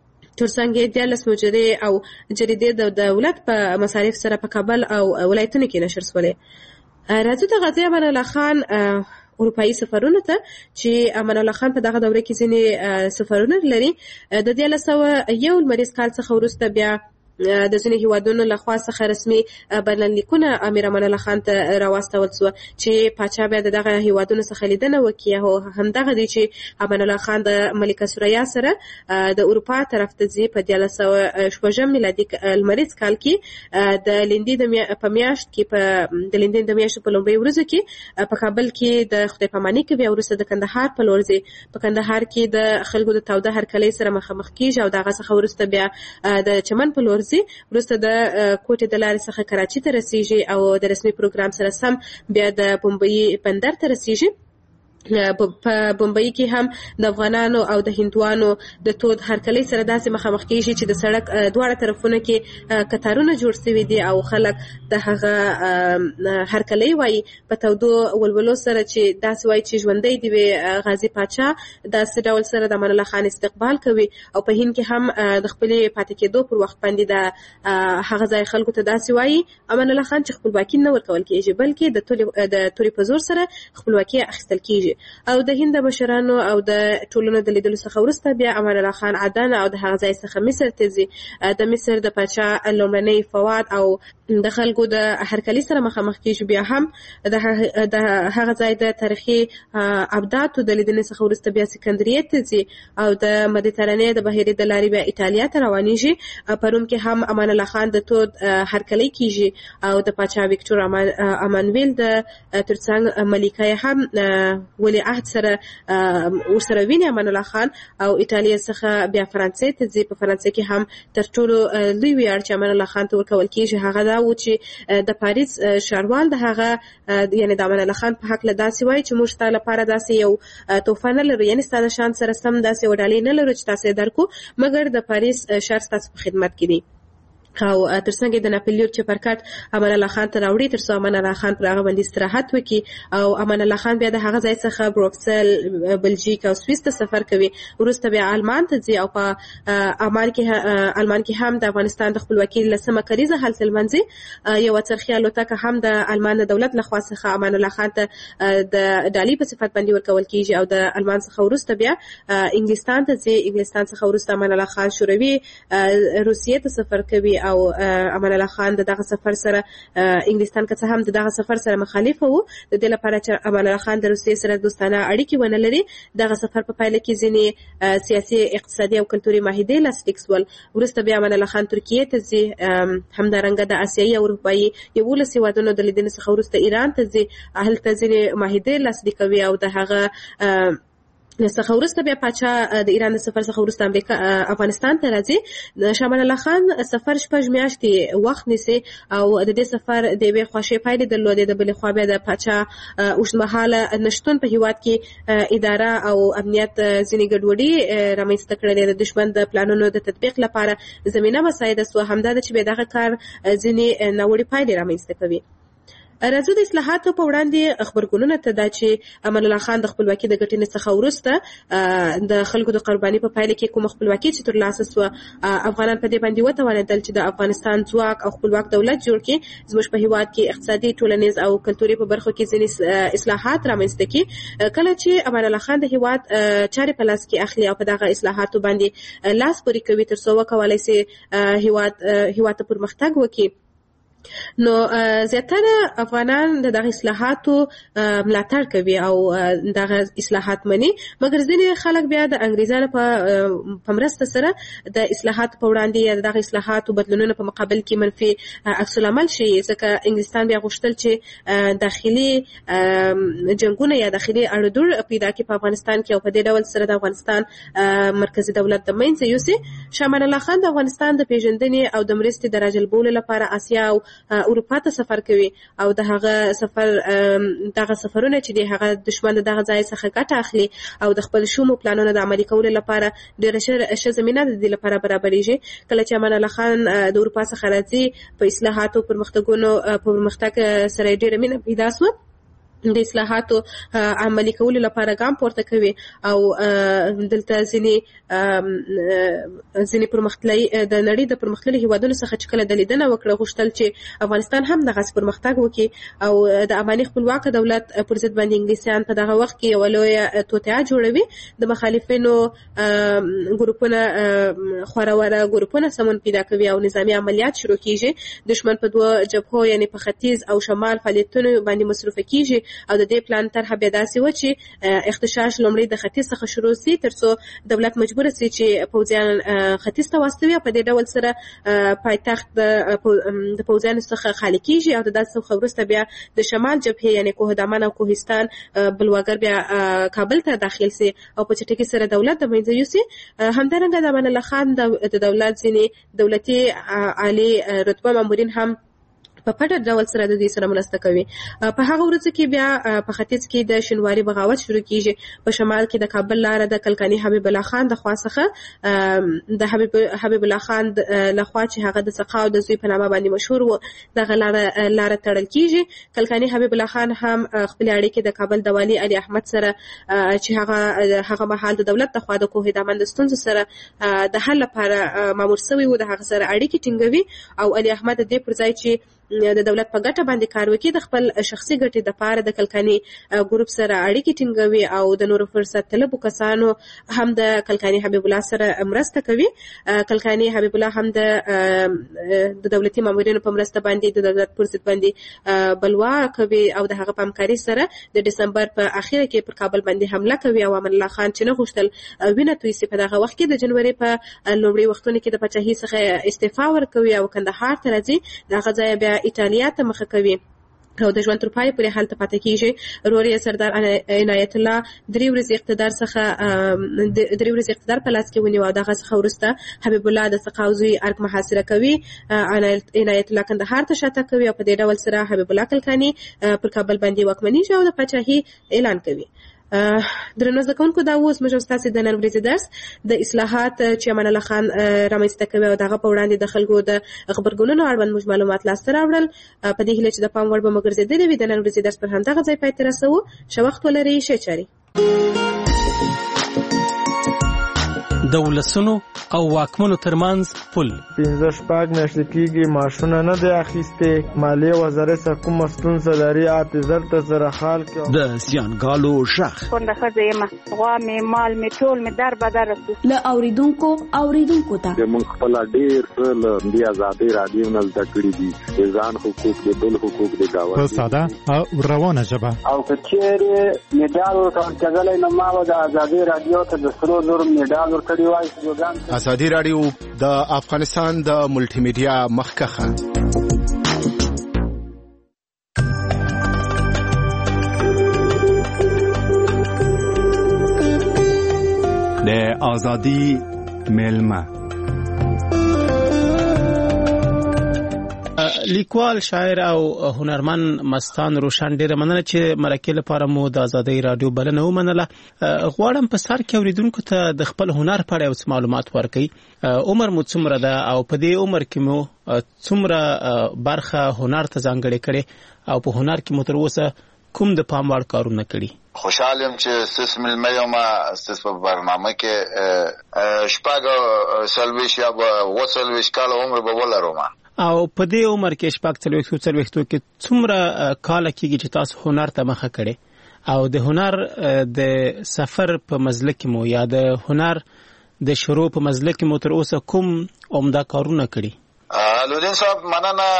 ترڅنګ 14 مجرې او جریدې د دولت په مصارف سره په کابل او ولایتونو کې نشر شولې. راځو د غازی امان الله خان اروپایي سفرونه ته چې امان الله خان په دغه دوره کې ځینې سفرونه لري. د 1901 لمریز کال څخه وروسته بیا د ځینې هیوادونو لخوا څخه رسمي بلنلیکونه امیر امان الله خان ته راواستول شو چې پاچا بیا دغه هیوادونو څخه لیدنه وکړي او همدغه دی چې امان الله خان د ملکه سوریا سره د اروپا طرف ته ځي په 1906 میلادي لمریز کال کې د لیندې په میاشت کې د لیندې د میاشتې په لومړۍ ورځو کې په کابل کې د خدای پاماني کې بیا وروسته د کندهار په لور ځي. په کندهار کې د خلکو د تاوده هرکلۍ سره مخامخ کیږي او دغه څخه وروسته بیا د چمن په لور ځي. وروسته د کوټې د لارې څخه کراچي ته رسیږي او د رسمي پروګرام سره سم بیا د بمبئی بندر ته رسیږي. په بمبئی کې هم د افغانانو او د هندوانو د تود هرکلۍ سره داسې مخامخ کیږي چې د سړک دواړه طرفونو کې قطارونه جوړ شوي دي او خلک د هغه هرکلۍ وایي په تودو ولولو سره چې داسې وایي چې ژوندی دی وي غازي پاچا داسې ډول سره د امان الله خان استقبال کوي. او په هند کې هم د خپلې پاتې کېدو پر وخت باندې د هغه ځای خلکو ته داسې وایي امان الله خان چې خپلواکي نه ورکول کېږي بلکې د تورې په زور سره خپلواکي اخیستل کېږي. او د هند مشرانو او د ټولنو د لیدلو څخه وروسته بیا امان الله خان عدن او د هغه ځای څخه مصر ته ځي. د مصر د پاچا لومړنی فواد او د خلکو د هرکلي سره مخامخ کیږي. بیا هم د هغه ځای د تاریخي ابداتو د لیدنې څخه وروسته بیا سکندریه ته ځي او د مدیترانې د بحیرې د لارې بیا ایټالیا ته روانېږي. په روم کې هم امان الله خان د تود هرکلي کیږي او د پاچا ویکټور امانویل د ترڅنګ ملکه هم ولی عهد سره ورسره ویني امان الله خان او ایټالیا څخه بیا فرانسې ته ځي. په فرانسې کې هم تر ټولو لوی ویاړ چې امان الله خان ته ورکول کیږي هغه دا و چې د پاریس ښاروال د هغه یعنی د امان الله خان په حق له داسې وایي چې موږ ستاسو لپاره داسې یو تحفه نه لرو یعنی ستاسو شان سره سم داسې وډالۍ نه لرو چې تاسو درکو مګر د پاریس ښار ستاسو په خدمت کې دی. او ترڅنګ د ناپلیون چپرکټ امان الله خان ته راوړي ترڅو امان الله خان پر هغه باندې استراحت وکړي او امان الله خان بیا د هغه ځای څخه بروکسل بلژیک او سویس ته سفر کوي. وروسته بیا آلمان ته ځي او په آلمان کې هم د افغانستان د خپلواکۍ لسمه کریزه هلته لمانځي. یو څرخي الوتکه هم د آلمان د دولت لخوا څخه امان الله خان ته د ډالۍ په صفت باندې ورکول کیږي او د آلمان څخه وروسته بیا انګلستان ته ځي. انګلستان څخه وروسته امان الله خان شوروي روسیې ته سفر کوي او امان الله خان دغه سفر سره انګلستان که څه هم دغه سفر سره مخالف وو د دې لپاره چې امان الله خان د روسیې سره دوستانه اړیکې ونه لري. دغه سفر په پایله کې ځینې سیاسي اقتصادي او کلتوري معاهدې لاسلیک شول. وروسته بیا امان الله خان ترکیې ته ځي. همدارنګه د آسیایي او اروپایي 11 هیوادونو د لیدنې څخه وروسته ایران ته ځي. هلته ځینې معاهدې لاسلیک کوي او د هغه څخه وروسته بیا پاچا د ایران د سفر څخه وروسته افغانستان ته راځي. شاه الله خان سفر 6 میاشتې وخت نیسي او د دې سفر د یوې خواشې پایلې درلودې. د بلې خوا بیا د پاچا اوږدمهاله نشتون په هیواد کې اداره او امنیت ځینې ګډوډي رامنځته کړلې. د دشمن د پلانونو د تطبیق لپاره زمینه مساعده سوه. همدا ده چې به دغه کار ځینې ناوړه پایلې رامنځته کوي. راځو د اصلاحاتو په وړاندې خبرګونونه ته دا چې امان الله خان د خپلواکۍ د ګټنې څخه وروسته د خلکو د قرباني په پایله کې کوم خپلواکي چې ترلاسه سوه افغانان په دې باندې وتوانېدل چې د افغانستان ځواک او خپلواک دولت جوړ کړي. زموږ په هیواد کې اقتصادي ټولنیز او کلتوري په برخو کې ځینې اصلاحات رامنځته کړي. کله چې امان الله خان د هیواد چارې په لاس کې اخلي او په دغه اصلاحاتو باندې لاس پورې کوي ترڅو وکولای شي هیواد ته پرمختګ وکړي. نو زیاتره افغانان دغه اصلاحاتو ملاتړ کوي او دغه اصلاحات مني مګر ځینې خلک بیا د انګریزانو په مرسته سره د اصلاحاتو په وړاندې یا دغه اصلاحاتو بدلونونو په مقابل کې منفي عکس العمل شي. ځکه انګلستان بیا غوښتل چې داخلي جنگونه یا داخلي اړودوړ پیدا کړي په افغانستان کې او په دې ډول سره د افغانستان مرکزی دولت د منځه یوسي. شاه امان الله خان د افغانستان د پیژندنې او د مرستې د راجلبولو لپاره آسیا او اروپا ته سفر کوي او دغه سفرونه چې دی هغه دشمن دغه ځای څخه ګټه اخلي او د خپل شومو پلانونو د عملي کولو لپاره ډېره ښه زمینه د دې لپاره برابرېږي. کله چې امان الله خان د اروپا څخه راځي په اصلاحاتو پرمختګ سره ډېره مینه پیدا شوه د اصلاحاتو عملي کولو لپاره ګام پورته کوي او دلته ځینې پرمختللي د نړۍ د پرمختللي هیوادونو څخه چې کله د لیدنه وکړه غوښتل چې افغانستان هم دغسې پرمختګ وکړي او د افغاني خپلواکه دولت پر ضد باندې انګلیسیان په دغه وخت کې یوه لویه توطیه جوړوي د مخالفینو ګروپونه خوروره ګروپونه سمون پیدا کوي او نظامي عملیات شروع کیږي دشمن په دوه جبهو یعنی په ختیځ او شمال فعالیتونو باندې مصروفه کیږي او د دې پلان طرحه بیا داسې و چې اختشاش لومړی د ختیځ څخه شروع سي ترڅو دولت مجبور سي چې پوځیان ختیځ ته واستوي په دې ډول سره پایتخت د پوځیانو څخه خالي کیږي او د داسې څخه وروسته بیا د شمال جبهې یعنی کوه دامن او کوهستان بلواګر بیا کابل ته داخل سي او په چټکۍ سره دولت د منځه یوسي همدارنګه د امان الله خان د دولت ځینې دولتي عالي رتبه مامورین هم په پټه ډول سره د دې سره مرسته کوي په هغه ورځ کې بیا په ختیځ کې د شینواري بغاوت شروع کیږي په شمال کې د کابل لاره د کلکاني حبیب الله خان د خوا څخه د حبیب الله خان لخوا چې هغه د څخه او د زوی په نامه باندې مشهور و دغه لاره تړل کیږي کلکاني حبیب الله خان هم خپل اړیکې د کابل د والي علي احمد سره چې هغه مهال د دولت د خوا د کوه دامن د ستونزو سره د حل لپاره مامور شوی و د هغه سره اړیکې ټینګوي او علي احمد د دې پر ځای چې د دولت په ګټه باندې کار وکړي د خپل شخصي ګټې لپاره د کلکاني ګروپ سره اړیکې ټینګوي او د نورو فرصت طلبو کسانو هم د کلکاني حبیب الله سره مرسته کوي کلکاني حبیب الله هم د دولتي مامورینو په مرسته باندې د دولت پر ضد باندې بلوا کوي او د هغه په همکاري سره د دسمبر په اخیره کې پر کابل باندې حمله کوي او امان الله خان چې نه غوښتل وینه توی سي په دغه وخت کې د جنوري په لومړي وختونو کې د پاچاهۍ څخه استعفا ورکوي او کندهار ته راځي دغه ځای بیا ایټالیا ته مخه کوي او د ژوند تر پای پورې هلته پاتې کیږي ورور یې سردار عنایت الله درې ورځې اقتدار په لاس کې ونیو او دغه څخه وروسته حبیب الله د څخاوزوی ارګ محاصره کوي عنایت الله کندهار ته شاته کوي او په دې ډول سره حبیب الله کلکاني پر کابل باندې واکمنیږي او د پاچاهۍ اعلان کوي درنو زده کوونکو دا اوس موږ ستاسو د نن ورځې درس د اصلاحات چې امان الله خان رامنځته کوي او دغه په وړاندې د خلکو د خبرګونونو اړوند موږ معلومات لاسته راوړل په دې هیله چې د پام وړ به مو ګرځېدلې وي د نن ورځې درس پر همدغه ځای پای ته رسوو ښه وخت ولرئ ښه چارې د ولسونو او واکمنو ترمنځ پل 15 میاشتې کېږي معاشونه نه دی اخیستې مالیې وزارت څخه کومه ستونزه لري اعتذار ته سره حال کې د زیانګالو شخ څنګه ښځه یم غوا مې مال مې ټول مې در بدر له اوریدونکو ته موږ خپل ډېر له دې آزادۍ رادیو نه زده کړي دي ځان حقوق دي بل حقوق دي گاوه په ساده او روانه ژبه او کچېره میډال ورکړل نو ما د آزادۍ رادیو ته د سرو زر میډال ورکړی وای ازادي رادیو د افغانستان د ملټي میډیا مخکخه د ازادي ملما لیکوال شاعر او هنرمن مستان روشن ډیره مننه چې مرکه لپاره مو د ازادۍ رادیو بلنه ومنله غواړم په سر کې اوریدونکو ته د خپل هنر په اړه معلومات ورکړئ عمر مو څومره ده او په دې عمر کې مو څومره برخه هنر ته ځانګړې کړې او په هنر کې مو تر اوسه کوم د پام وړ کارونه کړي خوشحالم چې سیس ملمه ما سیس په برنامه کې شپږ سلويش یا وسلويش کال عمر به ولرم او په دې عمر کې شپږ څلوېښتو کې څومره کال کېږي چې تاسو هنر ته مخه کړئ او د هنر د سفر په مزله کې مو یا د هنر د شروع په مزله کې مو تر اوسه کوم عمده کارونه کړي لودین صاحب مننه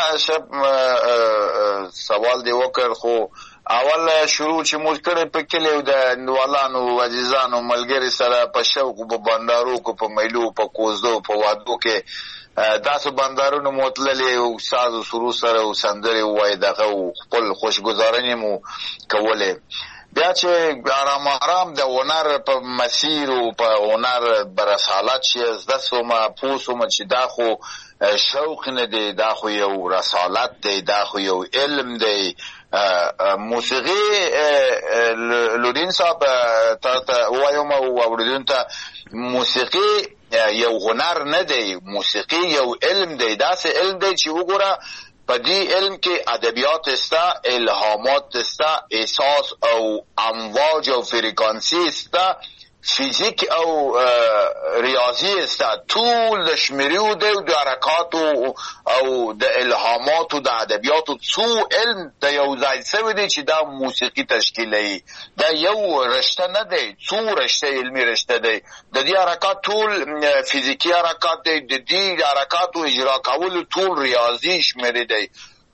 سوال دی وکړ خو اول شروع چې موږ کړې په کلیو د نوالانو عزیزانو ملګری سره په شوق په بندارو کو په میلو په کوزدو په وادو کې داسې بندارونو متللې او ساز او سرو سره او سندري وای دغه خپل خوشګذرانې مو کولې بیا چې آرام د هنر په مسیر او په هنر برسالت چې زده سومه پوسومه چې دا خو شوق نه دی دا خو یو رسالت دی دا خو یو علم دی موسیقي لودین صاحب ته وایم او اوریدون ته موسیقي یو هنر نه دی موسیقي یو علم دی داسې علم دی چې وګوره په دې علم کې ادبیات استا، الهامات استا، احساس او امواج او فریکانسی استا، فیزیک او ریاضی استا، ټول د شمیرو د حرکاتو او د الهاماتو د ادبیاتو څو علم د یو ځای سوی دی چې دا موسیقي تشکیلوي. دا یو رشته نه دی، څو رشته علمي رشته دی. د دې حرکات ټول فیزیکی حرکات دی، د دې حرکاتو اجرا کول ټول ریاضي شمیرې دی.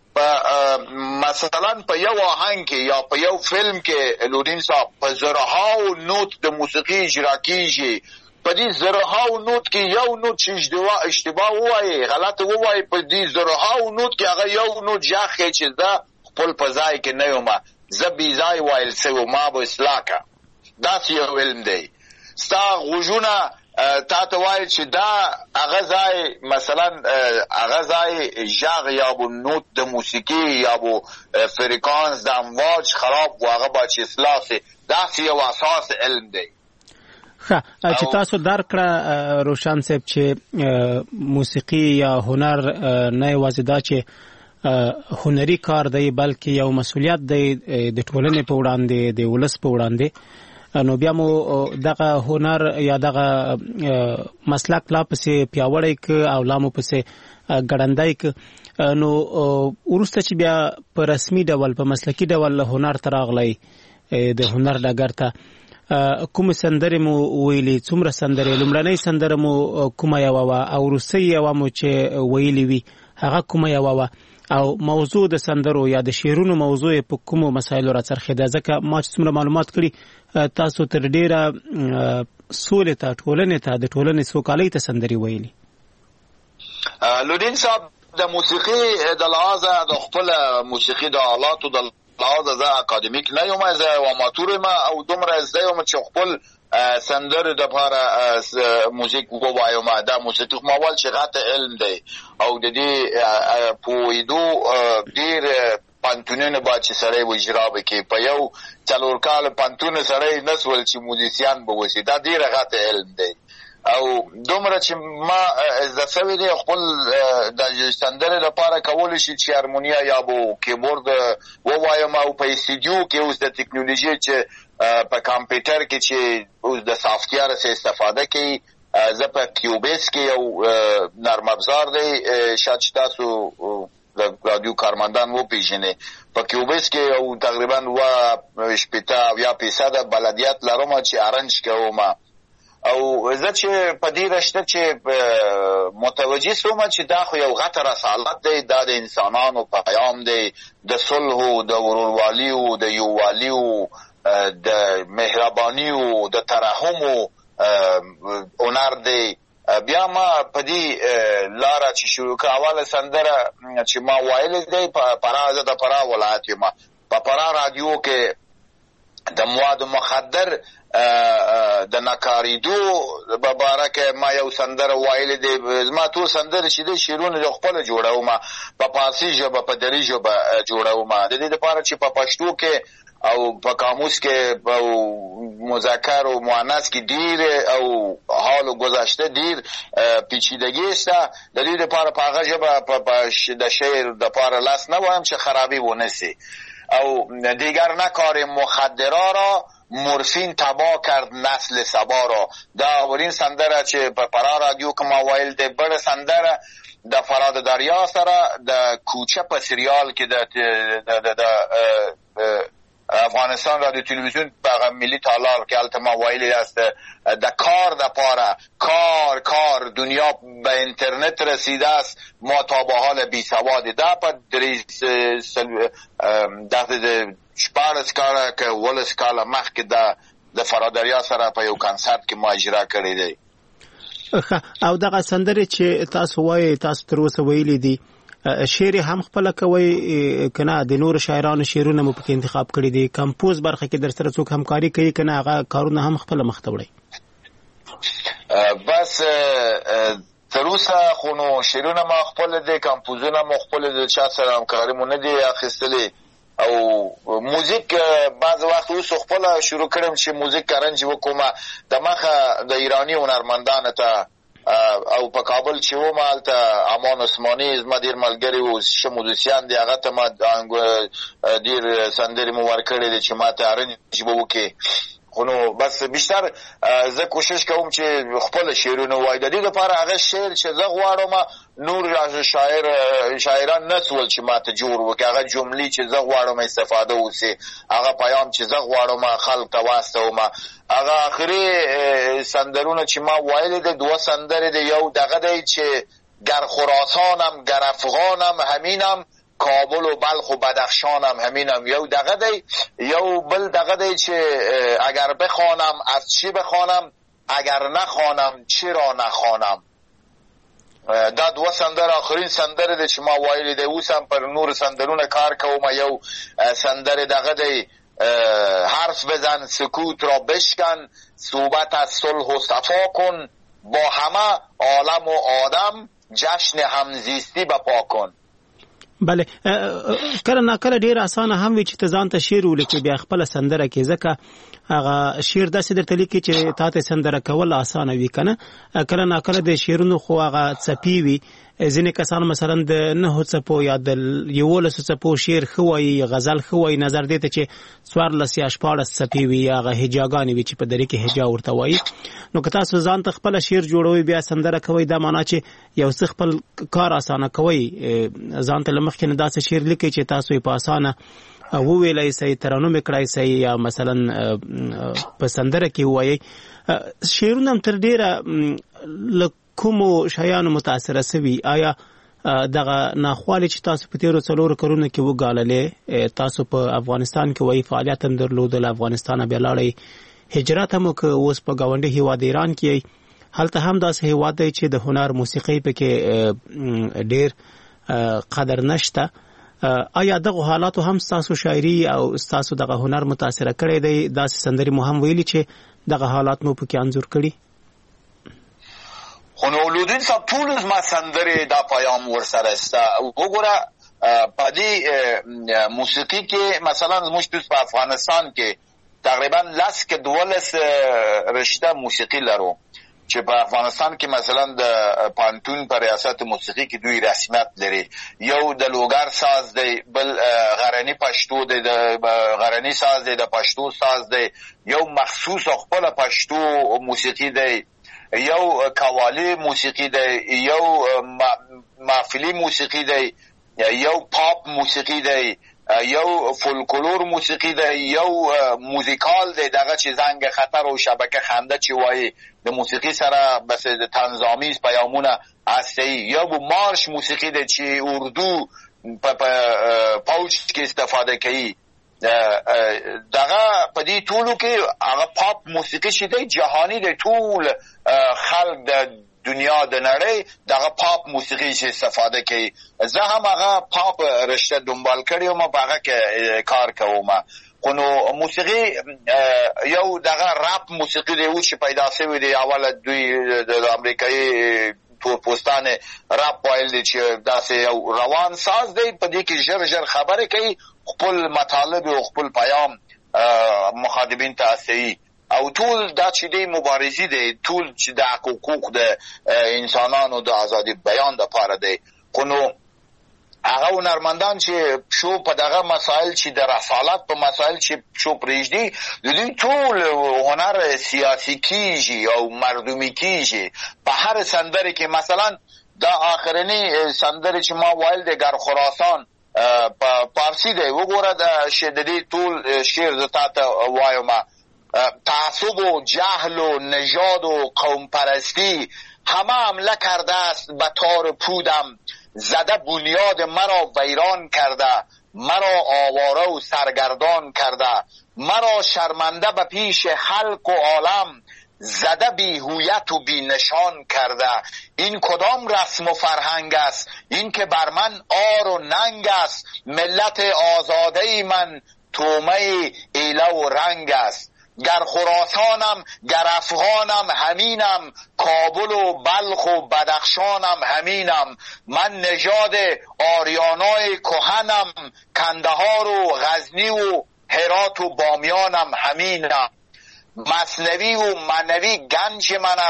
مثلا په یو آهنګ کې یا په یو فلم کې لودین صاحب په زرهاو نوت د موسیقي اجرا کیږي. په دې زرهاو نوت کې یو نوت چې اشتباه وایي، غلط وایي، په دې زرهاو نوت کې هغه یو نوت ځاخې چې دا خپل په ځای کې نه یم، زه بې ځای وایل سوی، ما به اصلاح کا. داسې یو علم دی. ستا غوږونه تا ته وایي چې دا هغه ځای مثلا هغه ځای ژغ یا بو نوت د موسیقي یا بو فریکانس د امواج خراب و هغه باید چې اصلاح سي. داسې یو اساس علم دی. چې تاسو درکړه روشن صاحب چې موسیقي یا هنر نه یوازې دا چې هنري کار دی بلکې یو مسؤلیت دی د ټولنې په وړاندې، د ولس په وړاندې، نو بیا مو دغه هنر یا دغه مسلک لا پسې پیاوړی ک او لا مو پسې ګړندای ک. نو وروسته چې بیا په رسمي ډول په مسلکي ډول هنر ته راغلی، د هنر ډګر ته کوم سندرې مو ویلي، څومره سندرې، لومړنۍ سندره مو کومه یوه وه او وروستۍ یوه مو چې ویلي وي هغه کومه یوه وه، او موضوع د سندرو یا د شعرونو موضوع په کومو مسایلو راڅرخېده؟ ځکه ما چې څومره معلومات کړي تاسو تر ډیره سولې ته، ټولنې ته، د ټولنې سوکالۍ ته سندرې ویلي. لودین صاحب د موسیقي د لحاظه د خپل موسیقي د آلاتو د لحاظه زه اکادمیک نه یم، زه یو اماتور یم او دومره زده یم چې خپل سندرې دپاره موزیک ووایم. دا موسیقي خو ماول چې غټ علم دی او د دې پوهېدو ډېر پانتونونه باید چې سړی و اجرا وکړي. په یو 4 کاله پانتونه سړی نه سول چې موزیسیان به وسي. دا ډېره غټ علم دی او دومره چې ما زده سوی دی خپل د سندرې لپاره کولی شي چې هارمونیا یا بو کیبورډ ووایم او په استودیو کې اوس د ټکنالوژي چې په کمپیوټر کې چې اوس د سافټویر څخه استفاده کوي، زه په کیوبیس کې یو نرم افزار دی، شاید چې تاسو د رادیو کارمندان وپېژنئ. په کیوبیس کې یو تقریبا 80% بلدیت لرم چې ارنج کوم او زه چې په دې رشته چې متوجه سوم چې دا خو یو غټ رسالت دی، دا د انسانانو پیغام دی، د صلح، د وروروالیو، د یووالیو، د مهربانیو، د ترحمو هنر دی. بیا ما په دې لاره چې شروع کړه، اوله سندره چې ما ویلې دی په فراه، زه د فراه ولایت یم، په فراه رادیو کې د مواد مخدر د نکاریدو ببارکه ما یو سندره ویلې دی. زما ټول سندرې چې دی شعرونه د خپله جوړوم، په فارسي ژبه، په دري ژبه جوړوم، د دې لپاره چې په پښتو کې او په قاموس کې او مذکر او مؤنث کې ډیر او حال او گذشته ډیر پیچیدګي شته. د دې لپاره په هغه ژبه د شعر لپاره لاس نه وایم چې خرابی ونه سي. او دیگر نکار مخدرا را مورفین تباه کرد نسل سبا را. دا اولین سندره چې په فراه رادیو کې ما ویل دی. بل سندره د فراد دریا سره د کوچه په سریال کې د افغانستان رادیو تلویزیون په ملي تالار کې الته ما ویلی است د کار د پاره کار دنیا به اینترنت رسیده است، ما تا به حال بی سواد. دا په د شپارس کاله که ولس کاله مخکې د فرادریا سره په یو کنسرت کې ما اجرا کړی دی. او دغه سندرې چې تاسو وایي، تاسو تر اوسه ویلي دي، شعر هم خپل کوي کنه؟ د نور شاعرانو شعرونه مو پکې انتخاب کړی دي؟ کمپوز برخه کې در سره څوک همکاري کوي کنه هغه کارونه هم خپل مخته وړي؟ بس تر اوسه خو نو شعرونه ما خپل دي، کمپوزونه ما خپل دي، چا سره همکاري مو نه دي اخیستلې. او موزیک بعض وخت اوس خپل شروع کړم چې موزیک ارنج وکوم د مخه د ایرانی هنرمندانو ته او په کابل چې و مالته امان عثماني زما ډیر ملګری و شمودوسیان دی هغه ته ما ډیر سندرې مو ورکړې دي چې ما ته ارنج به وکړي خو نو بس بیشتر زه کوشش کوم چې خپل شعرونه وای د دې لپاره هغه شعر چې زه غواړم نور شاعران نسول چې ما ته جوړ وکړي هغه جملې چې زه غواړم استفاده وسي هغه پیام چې زه غواړم خلک ته واستوم هغه اخري سندرونه چې ما وایل دي دوه سندرې دي یو دغه دی چې گر خراسانم گر افغانم همینم کابل و بلخ و بدخشانم همینم یو دغه دی یو بل دغه دی چې اگر بخوانم از چی بخوانم اگر نخوانم چرا نخوانم دا دوه سندر آخرین سندر دی چې ما وایلی دی اوسم پر نور سندرونه کار کوم یو سندر دغه دی حرف بزن سکوت را بشکن صحبت از صلح و صفا کن با همه عالم و آدم جشن همزیستی بپا کن بله کله ناکله ډیر اسانه هم وي چې ته ځان ته شعر ولیکې بیا خپل سندره کې ځکه هغه شعر داسې درته لیکي چې تا ته سندره کول اسانه وي کنه کله ناکله د شعرونو خو هغه څپې وي ځینې کسان مثلا د 9 څپو یا د 11 څپو شعر ښه وایي غزل ښه وایي نظر دی ته چې 14 یا 14 څپې وي هغه هجاګانې وي چې په درې کې هجا ورته وایي نو که تاسو ځان ته خپل شعر جوړوي بیا سندره کوي دا معنی چې یو څه خپل کار اسانه کوي ځان ته لمخکې نه داسې شعر لیکي چې تاسو یې په اسانه وویلای سي ترانو میکړای سي یا مثلا په سندره کې وایي شعرونه تر ډیره کومو شیانو متاثره سوي آیا دغه ناخوالي چې تاسو په تیرو 4 کلونو کې وګاللې تاسو په افغانستان کې وایي فعالیت هم درلودل افغانستان بیا لاړی هجرت هم که اوس په گاونډي هیواد ایران کې هلته هم داسې هیواد دی چې د هنر موسیقي پکې ډیر قدر نشته آیا دغه حالاتو هم تاسو شاعري او تاسو دغه هنر متاثره کړی دی داسې سندري مو هم ویلي چې دغه حالات مو پکې انځور کړي خو نو ولودین صاحب ټول زما سندرې دا پیام ورسره است وګوره په دې موسیقي کې مثلا زموږ په افغانستان کې تقریبا لاس کې 12 رشته موسیقي لرو چې په افغانستان کې مثلا د پانتون پر ریاست موسیقي کې دوی رسمیت لري یو د لوګر ساز دی بل غرنی پښتو دی د غرنی ساز دی د پښتو ساز دی یو مخصوص خپل پښتو موسیقي دی یو قوالی موسیقی دی یو محفلی موسیقی دی یو پاپ موسیقی دی یو فولکلور موسیقی دی یو موزیکال دی دغه چې زنگ خطر او شبکه خنده چې وایي د موسیقی سره بس د تنظامیز پیامونه هستی یو مارش موسیقی دی چې اردو په پوچ کې استفاده کوي دغه په دې ټولو کې هغه پاپ موسیقي چې دی جهانی دی ټول خلق د دنیا د نړۍ دغه پاپ موسیقي چې استفاده کوي زه هم هغه پاپ رشته دنبال کړی وم په هغه کې کار کوم خو نو موسیقي یو دغه رپ موسیقي دی چې پیدا شوی دی اول دوی د امریکایي پوستان رپ وایل دی چې داسې یو روان ساز دی په دې کې ژر خبرې کوي خپل مطالب او خپل پیام مخاطبین ته رسوي او ټول دا چې دی مبارزي دی ټول چې د حقوق د انسانانو د ازادي بیان لپاره دی خو نو هغه هنرمندان چې شو په دغه مسائل چې د رسالت په مسائل چې شو پرېږدي د دوی ټول هنر سیاسي کیږي او مردمي کیږي په هر سندره کې مثلا دا آخرنی سندره چې ما وایل دی گر خراسان په پارسی دی وګوره د شددي ټول شعر زتا ته وایم تعصب و جهل و نژاد و قوم پرستی همه حمله کرده است به تار پودم زده بنیاد مرا ویران کرده مرا آواره و سرگردان کرده مرا شرمنده به پیش خلق و عالم زده بی هویت و بی نشان کرده این کدام رسم و فرهنگ است این که بر من آر و ننگ است ملت آزاده من تومه ایله و رنگ است گر خراسانم گر افغانم همینم کابل و بلخ و بدخشانم همینم من نژاد آریانای کهنم کندهار و غزنی و هرات و بامیانم همینم مثنوی و منوی گنج من است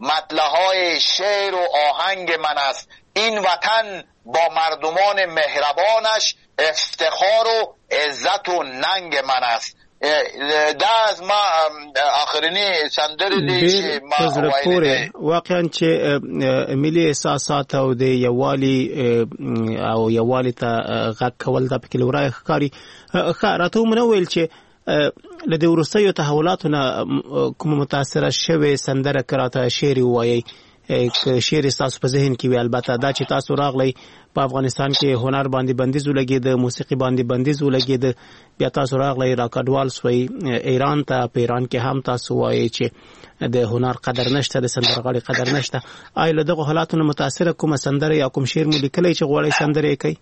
مطلعهای شعر و آهنگ من است. این وطن با مردمان مهربانش افتخار و عزت و ننگ من است. دا از ما آخرینی سندره دی چې ما وایي واقعا چې ملي احساسات او د یووالي ته غږ کول د پکې لورای ښکاری راته مونږ ویل چې له دې وروستیو تحولاتو نه کوم متاثره شوی سندره کراته شعر وایي شعر تاسو په ذهن کې وی البته دا چې تاسو راغلی په افغانستان کې هنر باندې بندیز ولګید موسیقي باندې بندیز ولګید بیا تاسو راغلی راکډوال سوی ایران ته په ایران کې هم تاسو وایي چې د هنر قدر نشته د سندرغاړي قدر نشته آیا له دغه حالاتونو متاثره کوم سندره یا کوم شعر مو لیکلی چې غواړئ سندره کوي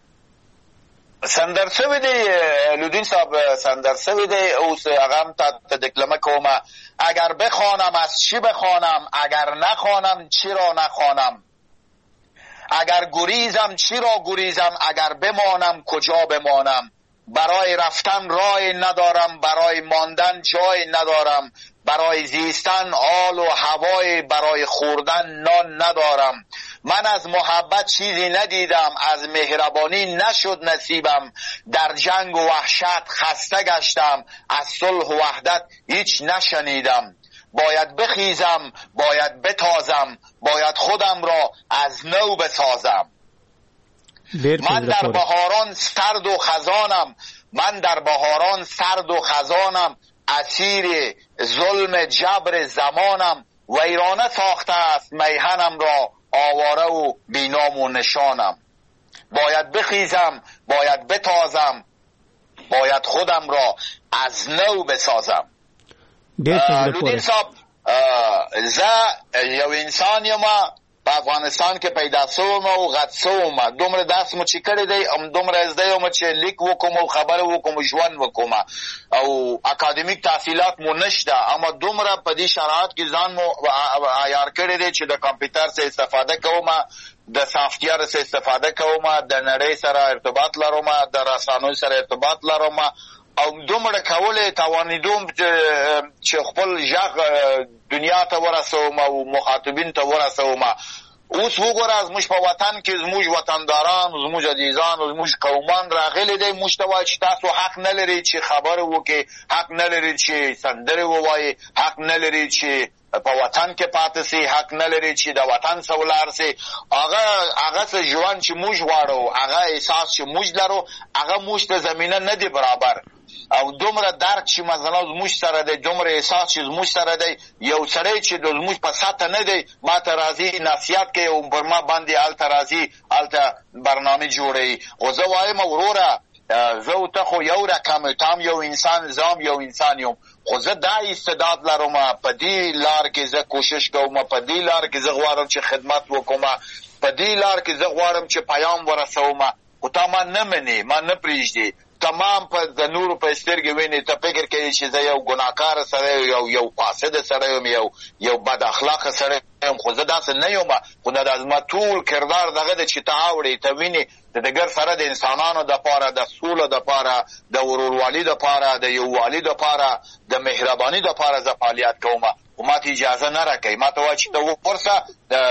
سندر سوی دی لودین صاحب سندر سوی دی اوس هغه ته دکلمه کومه اگر بخوانم از چی بخوانم اگر نخوانم چی را نخوانم اگر گریزم چی را گریزم اگر بمانم کجا بمانم برای رفتن راه ندارم برای ماندن جای ندارم برای زیستن آل و هوای برای خوردن نان ندارم من از محبت چیزی ندیدم از مهربانی نشد نصیبم در جنگ و وحشت خسته گشتم از صلح و وحدت هیچ نشنیدم باید بخیزم باید بتازم باید خودم را از نو بسازم من در بهاران سرد و خزانم من در بهاران سرد و خزانم اسیر ظلم جبر زمانم ویرانه ساخته است میهنم را آواره و بینام و نشانم باید بخیزم باید بتازم باید خودم را از نو بسازم لودین صاحب زه یو انسان یم په افغانستان کې پیدا سوم او غټ سوم دومره داس مو چې کړی دی ام دومره زده یم چې لیک وکوم او خبره وکوم ژوند وکوم او اکادمیک تحصیلات مو نشته اما دومره په دې شرایط کې ځان مو عیار کړی دی چې د کمپیوټر څخه استفاده کوم د سافټویر څخه استفاده کوم د نړۍ سره ارتباط لرم د رسانو سره ارتباط لرم او دومره کولې توانیدوم چې خپل ژغ دنیا ته ورسوم او مخاطبین ته ورسوم اوس وګوره زموږ په وطن کې زموږ وطنداران زموږ عزیزان زموږ قومان راغلي دي موږ ته وایي چې تاسو حق نه لرئ چې خبره وکړئ حق نه لرئ چې سندرې ووایئ حق نه لرئ چې په وطن کې پاتې سي حق نه لري چې د وطن څخه ولاړ سي هغه څه ژوند چې موږ غواړو هغه احساس چې موږ لرو هغه موږ ته زمینه نه دی برابر او دومره درک چې مثلا زموږ سره دی دومره احساس چې زموږ سره دی یو سړی چې د زموږ په سطح نه دی ما ته راځي نصیحت کوي او پر ما باندې هلته راځي هلته برنامه جوړوي خو زه وایم وروره زه او ته خو یو رقم تام یو انسان زام یو انسان یم خو زه دا استعداد لرم په دې لار کې زه کوشش کوم په دې لار کې زه غواړم چې خدمت وکوم په دې لار کې زه غواړم چې پیام ورسوم خو تا ما نه منې ما نه پرېږدې تمام په د نورو په سترګې وینې ته فکر کوي چې زه یو ګناهکاره سړی یو فاسده سړی یم یو بد اخلاقه سړی یم خو زه داسې نه یم خو دا زما ټول کردار دغه دی چې ته اورې ته وینې د دګر سره د انسانانو دپاره د سوله دپاره د ورورولي دپاره د یووالي دپاره د مهرباني دپاره زه فعالیت کوم خو ما ته اجازه نه راکوي ما ته وایي چې ته وپرسه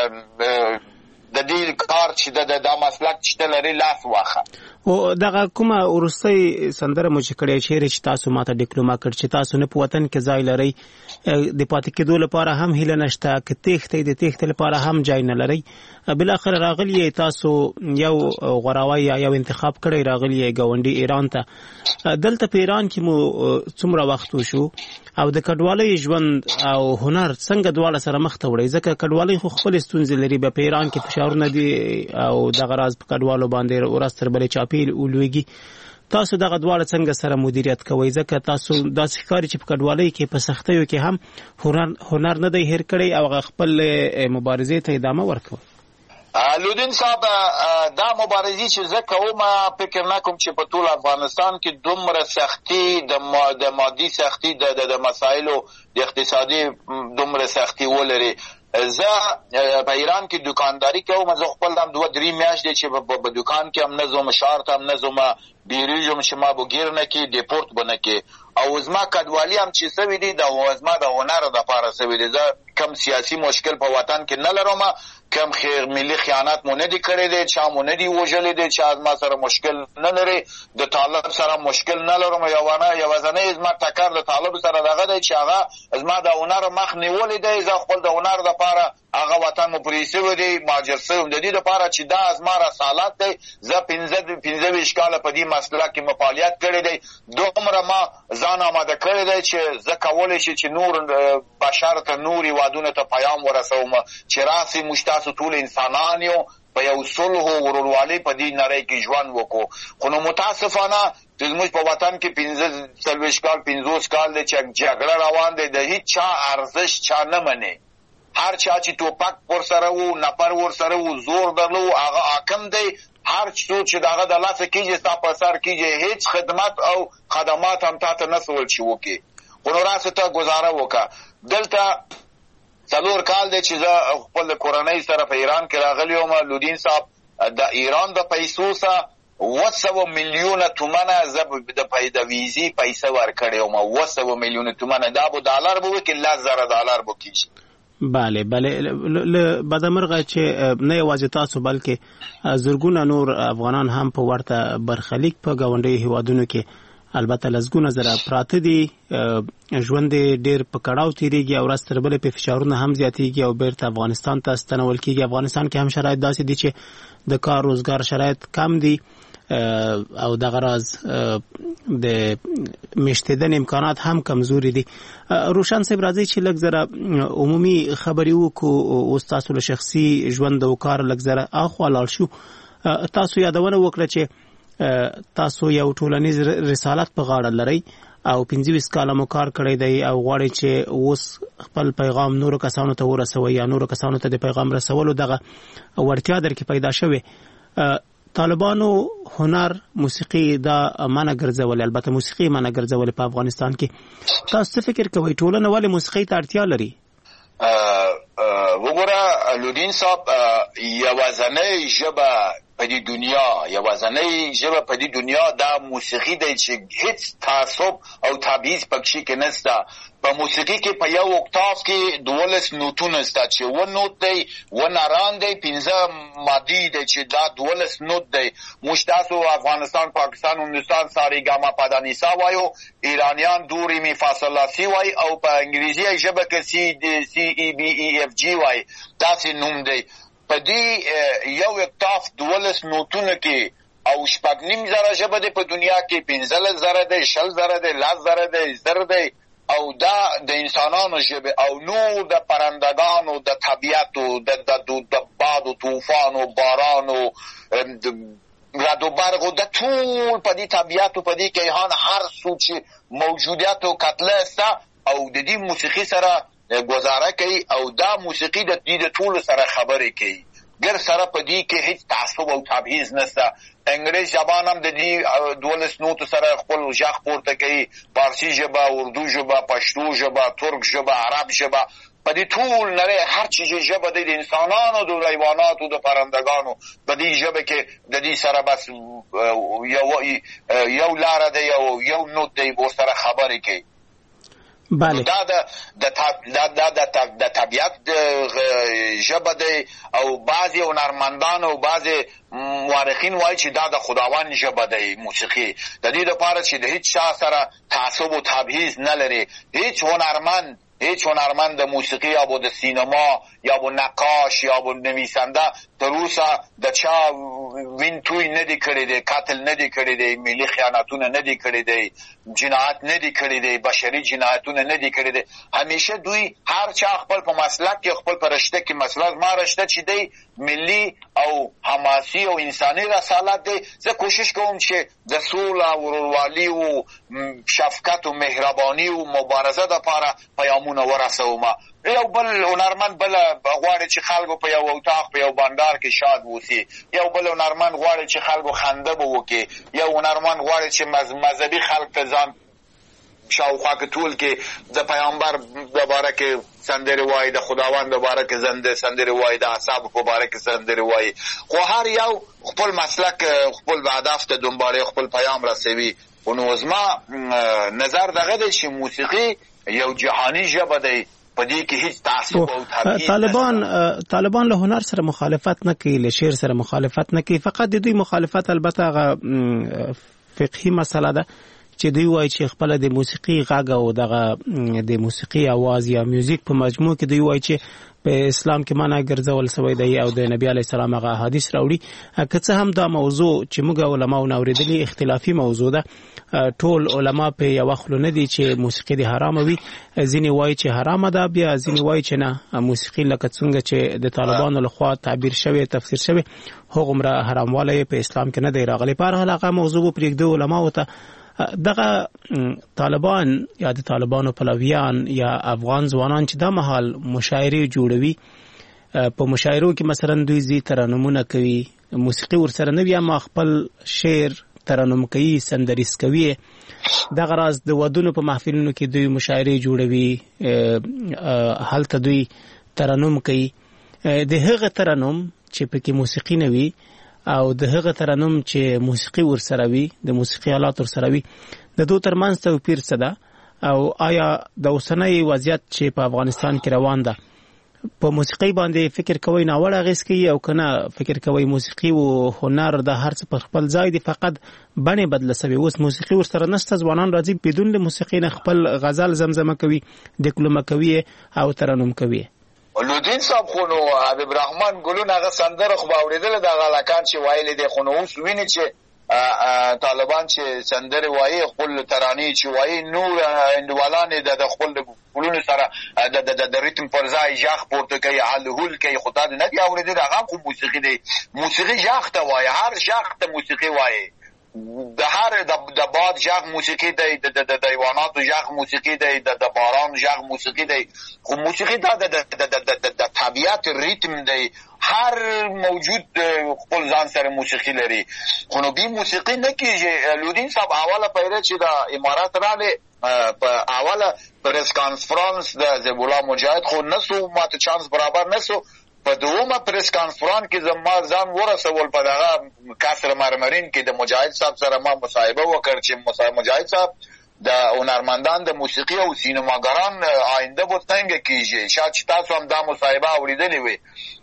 د دې کار چې دا مسلک چې ته لرې لاس واخه او دغه کومه وروستۍ سندره مو چې کړې چیرې چې تاسو ماته ډیپلوما کړ چې تاسو نه په وطن کې ځای لرئ د پاتې کېدو لپاره هم هیله نشته که تېښتئ د تېښتې لپاره هم ځای نه لرئ بالاخره راغلی تاسو یو غوراوی یا یو انتخاب کړی راغلی ګاونډي ایران ته دلته په ایران کې مو څومره وخت وشو او د کډوالۍ ژوند او هنر څنګه دواړه سره مخ ته وړئ ځکه کډوالۍ خو خپلې ستونزې لري په ایران کې فشارونه دي او دغه راز په کډوالو باندې ورځ تر بلې چاپېل ولویږي تاسو دغه دواړه څنګه سره مدیریت کوئ ځکه تاسو داسې ښکاري چې په کډوالۍ کې په سختیو کې هم هنر نه دی هېر کړی او خپل مبارزې ته ادامه ورکوئ لودین صاحب دا مبارزی چې زه کوم فکر نه کوم چې په ټول افغانستان کې دومره سختی د مادي سختی د مسایلو د اقتصادي دومره سختی ولري زه په ایران کې دکانداری کوم، زه خپل هم 2-3 میاشتې چې په دکان کې هم نه ځم، ښار ته هم نه ځم، بیریږم چې ما به ګیر نه کړي، ډیپورت به نه کړي. او زما کډوالي هم چې سوي دي زما د هنر دپاره سوي دي. زه کم سیاسي مشکل په وطن کې نه لرم، کم ملي خیانت مو نه دي کړی دی، چا مو نه دي وژلی دی، چا زما سره مشکل نه لري، د طالب سره مشکل نه لرم. یوازنی زما ټکر د طالب سره دغه دی چې هغه زما د هنر مخ نیولی دی. زه خپل د هنر دپاره هغه وطن مو پرې سوی دی، مهاجر سوی د دې دپاره چې دا زما رسالت دی. زه 15 کاله په دې مسله کې فعالیت کړی دی، دومره ما ځان آماده کړی دی چې زه کولی شي چې نور بشر ته نور هېوادونو ته پیام ورسوم چې راسئ موږ تاسو ټول انسانان یو، په یو صلح او ورورولۍ په دې نړۍ کې ژوند وکړو. خو نو متاسفانه زموږ په وطن کې 50 کال دی چې جګړه روان دی، د هیڅ چا ارزش چا نه مني. هر چا چې توپک ورسره و، نفر ورسره و، زور درلو، هغه حاکم دی. هر څوک چې دغه د لاسه کېږي ستا په سر کېږي، هیڅ خدمت او خدمات هم تا ته نه سول چې وکړي. خو نو راسه ته ګزاره وکړه. دلته 4 کال دی چې زه خپل کورنۍ سره په ایران کې راغلی یم. لودین صاحب د ایران د پیسو سره 200 میلیونه تومنه زه د ویزې پیسې ورکړی یم. 200 میلیونه تومنه، دا به ډالر به وي که $10,000 به کېږي. بله بدمرغه چې نه یوازې تاسو بلکې زرګونه نور افغانان هم په ورته برخلیک په ګاونډي هیوادونو کې البته لسګونه زره پراته دي، ژوند ډېر په کړاو تېرېږي او ورځ تر بلې پې فشارونه هم زیاتېږي او بیرته افغانستان ته ستنول کېږي. افغانستان کې هم شرایط داسې دي چې د کار روزګار شرایط کم دي او دغه راز د میشتېدنې امکانات هم کمزوري دي. روشن صاحب راځئ چې لږ زره عمومي خبرې وکړو، اوس تاسو له شخصي ژوند او کار لږ زره اخوا لاړ شو. تاسو یادونه وکړه چې تاسو یو ټولنیز رسالت په غاړه لرئ او 25 کاله مو کار کړی دی او غواړئ چې اوس خپل پیغام نورو کسانو ته ورسوئ یا نورو کسانو ته د پیغام رسولو دغه وړتیا در کې پیدا شوې. طالبانو هنر موسیقي دا منع ګرځولې، البته موسیقي منع ګرځولې په افغانستان کې. تاسو څه فکر کوئ ټولنه ولې موسیقي ته اړتیا لري؟ وګوره لودین صاحب، یوازنۍ ژبه په دې دنیا دا موسیقي دی چې هیڅ تعصب او تبعیض پکې کې نشته. په موسیقي کې په یو اکتاف کې 12 نوتونه شته چې و نوت دی، و ناران دی، 15 مادي دی چې دا 12 نوت دی. موږ تاسو افغانستان، پاکستان، هندوستان ساري ګاما پادانیسا وایو، ایرانیان دوري می فاصله سی وای او په انګریزي ژبه کې CEBEFG وای. داسې نوم دی. په دې یو اکتاف 12 نوتونه کې او 6.5 ژبه دی په دنیا کې، 15 دی، 20 دی، 10 دی، 0 دی او دا د انسانانو ژبه او نور د پرندگانو، د طبیعتو، د باد و طوفان و باران و رد و برق و د ټول په دې طبیعت و په دې کیهان هر څه چې موجودیت و کتله است او د دې موسیقي سره گزاره کوي او دا موسیقي د دې ټول سره خبرې کوي. ګر سره په دې کې هیڅ تعصب او تبعیض نشته. انګریز زبان هم د دې 12 نوتو سره خپل ژغ پورته کوي. فارسي ژبه، اردو ژبه، پښتو ژبه، ترک ژبه، عرب ژبه، په دې ټول نړۍ هر چیز ژبه د انسانانو، د حیواناتو، د پرندگانو په دې ژبه کې د دې سره بس یو لاره دی، یو نوت دی، ورسره خبرې کوي. بله. دا د طبیعت ژبه دی او بعضی هنرمندان او بعضی مورخین وایي چې دا د خداوند ژبه دی موسیقي. د دې لپاره چې د هیڅ چا سره تعصب او تبعیض نه لري. هیڅ هنرمند د موسیقی یا د سینما یا نقاش یا نویسنده تر اوسه د چا وین توی نه دی کړی دی، قتل نه دی کړی دی، ملي خیانتونه نه دی کړی دی، جنایت نه دی کړی دی، بشري جنایتونه نه دی کړی دی. همیشه دوی هر چا خپل په مسلک کې، خپل په رشته کې، مسلک ما رشته چې دی ملي او حماسي او انساني رسالت دی. زه کوشش کوم چې د سوله، ورورولي او شفقت او مهرباني او مبارزه لپاره پیامونه ورسوم. یو بل هنرمند بل غواړي چې خلکو په یو اتاق په یو بندر کې شاد وسی، یو بل هنرمند غواړي چې خلکو خنده به وکړي، یو هنرمند غواړي چې مذهبي خلک ته ځان شاوخوا کې ټول کې د پیغمبر د بارکه سندره وای، د خداوند د بارکه سندره وای، د اصحاب په بارکه سندره وای. خو هر یو خپل مسلک خپل هدف ته دنباله خپل پیغام رسوي. نو زما نظر دغه دی چې موسیقي یو جهانی ژبه دی، په دې کې هیڅ تعصب او تبعیض طالبان له هنر سره مخالفت نه کوي، له شعر سره مخالفت نه کوي، فقط د دوی مخالفت البته هغه فقهي مسله ده چې دوی وایي چې خپل د موسیقي غږ او دغه د موسیقي आवाज یا میوزیک په مجموع کې دوی وایي چې په اسلام کې معنا ګرځول شوی دی او د نبی علی السلام هغه حدیث راوړي. که څه هم دا موضوع چې موږ علماو نوریدلي اختلافي موضوع ده، ټول علما په یو خلو نه دي چې موسیقي د حرام وي. ځینې وایي چې حرام ده، بیا ځینې وایي چې نه، موسیقي لکه څنګه چې د طالبانو لخوا تعبیر شوی تفسیر شوی هغومره حراموالی په اسلام کې نه دی راغلی. په هر حال هغه موضوع پرېږدو علماو ته. دغه طالبان یا د طالبانو پلویان یا افغان ځوانان چې دا مهال مشاعرې جوړوي، په مشاعرو کې مثلا دوی زی ترانمونه کوي، موسیقي ورسره نه وي اما خپل شعر ترانم کوي، سندریز کوي. دغه راز د ودونو په محفلونو کې دوی مشاعرې جوړوي، هلته دوی ترانم کوي. د هغه ترانم چې پکې موسیقي نه وي او د هغه ترانم چې موسیقي ورسره وي، د موسیقي آلات ورسره وي، د دوی ترمنځ توپیر څه ده؟ او آیا د اوسنۍ وضعیت چې په افغانستان کې روان ده په موسیقي باندې فکر کوي ناوړه اغېز کوي او کنه فکر کوي موسیقي او هنر د هر څه په خپل ځای دي، فقط بڼه بدله شوی، اوس موسیقي ورسره نشته، ځوانان راځي بدون له موسیقي نه خپل غزل زمزمه کوي، دکلمه کوي او ترانم کوي. لودین صاحب خو نو حبیب رحمان ګلون هغه سندره خو اوریدل د غلکان چې وایي دي، خو نو اوس ویني چې طالبان چې سندره وایي خپل ترانې چې وایي نو اندوالان د خپل ګلون سره د ریتم پر ځای ژغ پورته کوي، حلول کوي. خو دا نه دی اوریدل، هغه خو موسیقي دی، موسیقي ژغ ته وایي، هر ژغ ته موسیقي وایي. د هر د باد ژغ موسیقي دی، د حیواناتو ژغ موسیقي دی، د باران ژغ موسیقي دی. خو موسیقي دا د طبیعت ریتم دی، هر موجود خپل ځان سره موسیقي لري. خو نو بي موسیقي نه کیږي. لودین صاحب اوله پیره چې د امارات راغله په اوله پریس کانفرنس د زبولا مجاهد خو نسو ماته چانس برابر نسو. په دومره پریس کانفرنس کې زما ځان ورسول په دغه کاسر مرمرین کې د مجاهد صاحب سره ما مصاحبه وکړ چې مجاهد صاحب د هنرمندان د موسیقي او سینماګران آینده به څنګه کیږي. شاید چې تاسو هم دا مصاحبه اوریدلې وي.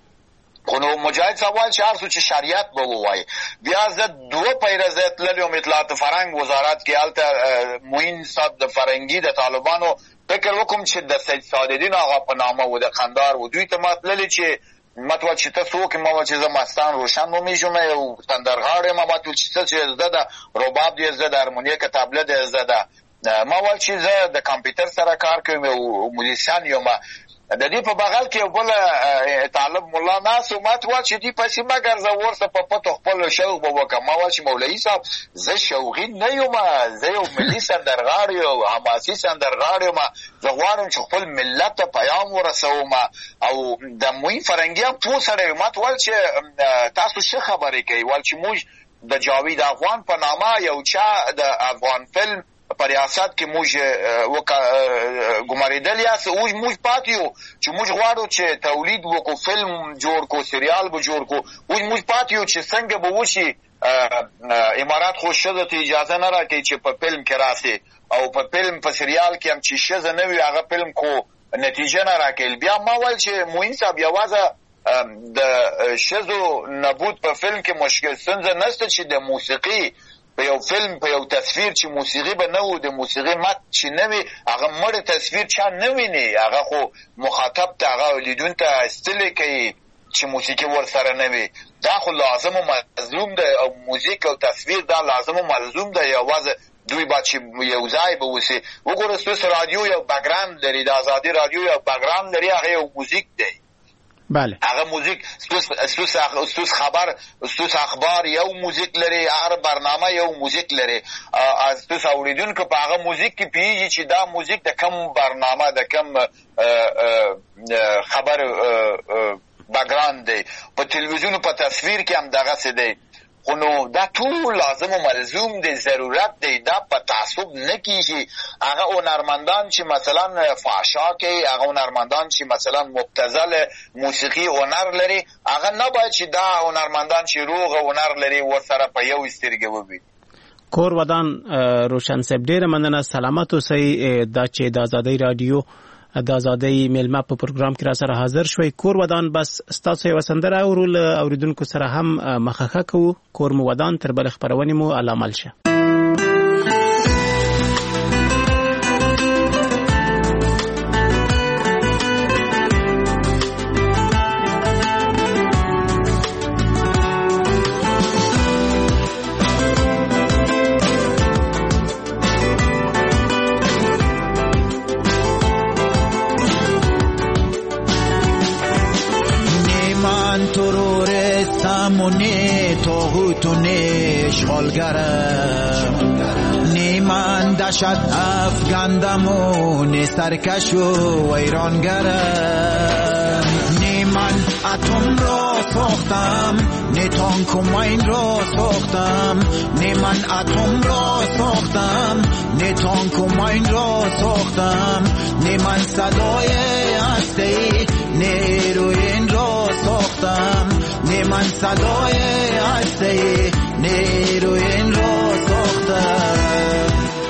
خو نو مجاهد صاحب وایي چې هر څه چې شریعت به ووایي. بیا زه دوه پیره زه تللی وم اطلاعات فرهنګ وزارت کې، هلته معین صاحب د فرهنګي د طالبانو فکر وکړم چې د سید سعدالدین آغا په نامه و د قندهار و، دوی ته ما تللي چې مت وا چې تاسو وکړئ. ما ویل چې زه مستان روشن نومیږم، یو سندرغاړی یم. ما ته ویل چې څه چې زده ده، رباب دی زده ده، هارمونیه که طبله دی زده ده. ما ویل چې زه د کمپیوټر سره کار کوم، یو موزیسین یم. د دې په بغل کې یو بل طالب مولا ناست و، ما ته ویل چې دې پسې مه ګرځه، ورسه په پټو خپل شوق به وکړم. ما ویل چې مولوي صاحب زه شوقي نه یم، زه یو ملي سندرغاړی یو حماسي سندرغاړی یم. زه غواړم چې خپل ملت ته پیغام ورسوم او د معین فرهنګي هم پوه سړی یم. ما ته ویل چې تاسو څه خبرې کوئ؟ ویل چې موږ د جاوید افغان په نامه یو چا د افغان فلم په ریاست کې موږ ګمارېدل یاست، موږ پاتې یو چې موږ غواړو چې تولید وکړو، فلم جوړ کړو، سریال به جوړ کړو. موږ پاتې یو چې څنګه به وشي. امارات خو ښځو ته اجازه نه راکوي چې په فلم کې راسي، او په فلم په سریال کې هم چې ښځه نه وي هغه فلم خو نتیجه نه راکوي. بیا ما ویل چې معین صاحب یوازې د ښځو نبود په فلم کې مشکل ستونزه نشته چې د موسیقي په یو فلم په یو تصویر چې موسیقي به نه و، د موسیقي مت چې نه وي، هغه مړ تصویر چا نه ویني، هغه خو مخاطب ته هغه لیدون ته ستلی کوي چې موسیقي ورسره نه وي. دا خو لازم و ملزوم ده، او موزیک او تصویر دا لازم و ملزوم ده. یوازې دوی با چې یو ځای به اوسي. وګوره ستاسو رادیو یو بګراند لري، د ازادي رادیو یو بګراند لري، هغه یو موزیک دی. بله هغه موزیک ستوس خبر ستوس اخبار یو موزیک لري، هر برنامه یو موزیک لري. از ستوس اوریدونکو په هغه موزیک کې پیږي چې دا موزیک د کم برنامه د کم خبر بګراند دی. په تلویزیون په تصویر کې هم دغه څه دی. خو نو دا ټول لازم او ملزوم دی، ضرورت دی، دا په تعصب نه کیږي. هغه هنرمندان چې مثلا فحشا کوي، هغه هنرمندان چې مثلا مبتذل موسیقي هنر لري، هغه نه باید چې دا هنرمندان چې روغ هنر لري ورسره په یو سترګې وبي. کور ودان روشن صاحب ډیره مننه، سلامت اوسئ. دا چې د آزادۍ رادیو د آزادۍ میلمه په پروګرام کې را سره حاضر شوي. کور ودان بس ستاسو یو سندره اورول اوریدونکو سره هم مخخه کوو. کور مو ودان تر بل خبرونه مو علامل شه. مونه توغوتونه اشغالگرم نیمن دشت افگندمون سرکش و ویرانگرم نیمن اتم را ساختم نه تانک و ماین را ساختم نیمن اتم را ساختم نه تانک و ماین را ساختم نیمن صدای هستی نیروین را ساختم من صدای هستی نیروین را ساختم.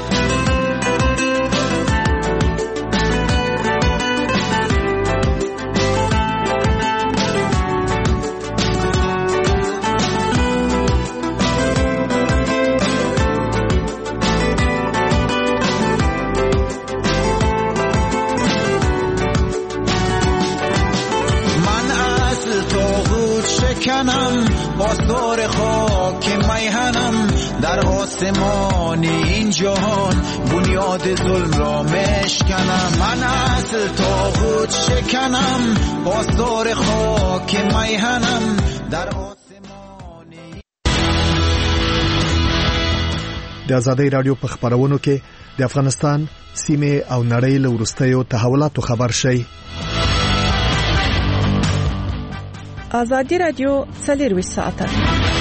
کنم آثار خاک میهنم در آسمان این جهان بنیاد ظلم را مشکنم. من از طاغوت شکنم آثار خاک میهنم در آسمان. د آزادۍ رادیو په خبرونو کې د افغانستان سیمه او نړۍ له وروستیو تحولاتو خبر شي. آزادی رادیو 24 ساعته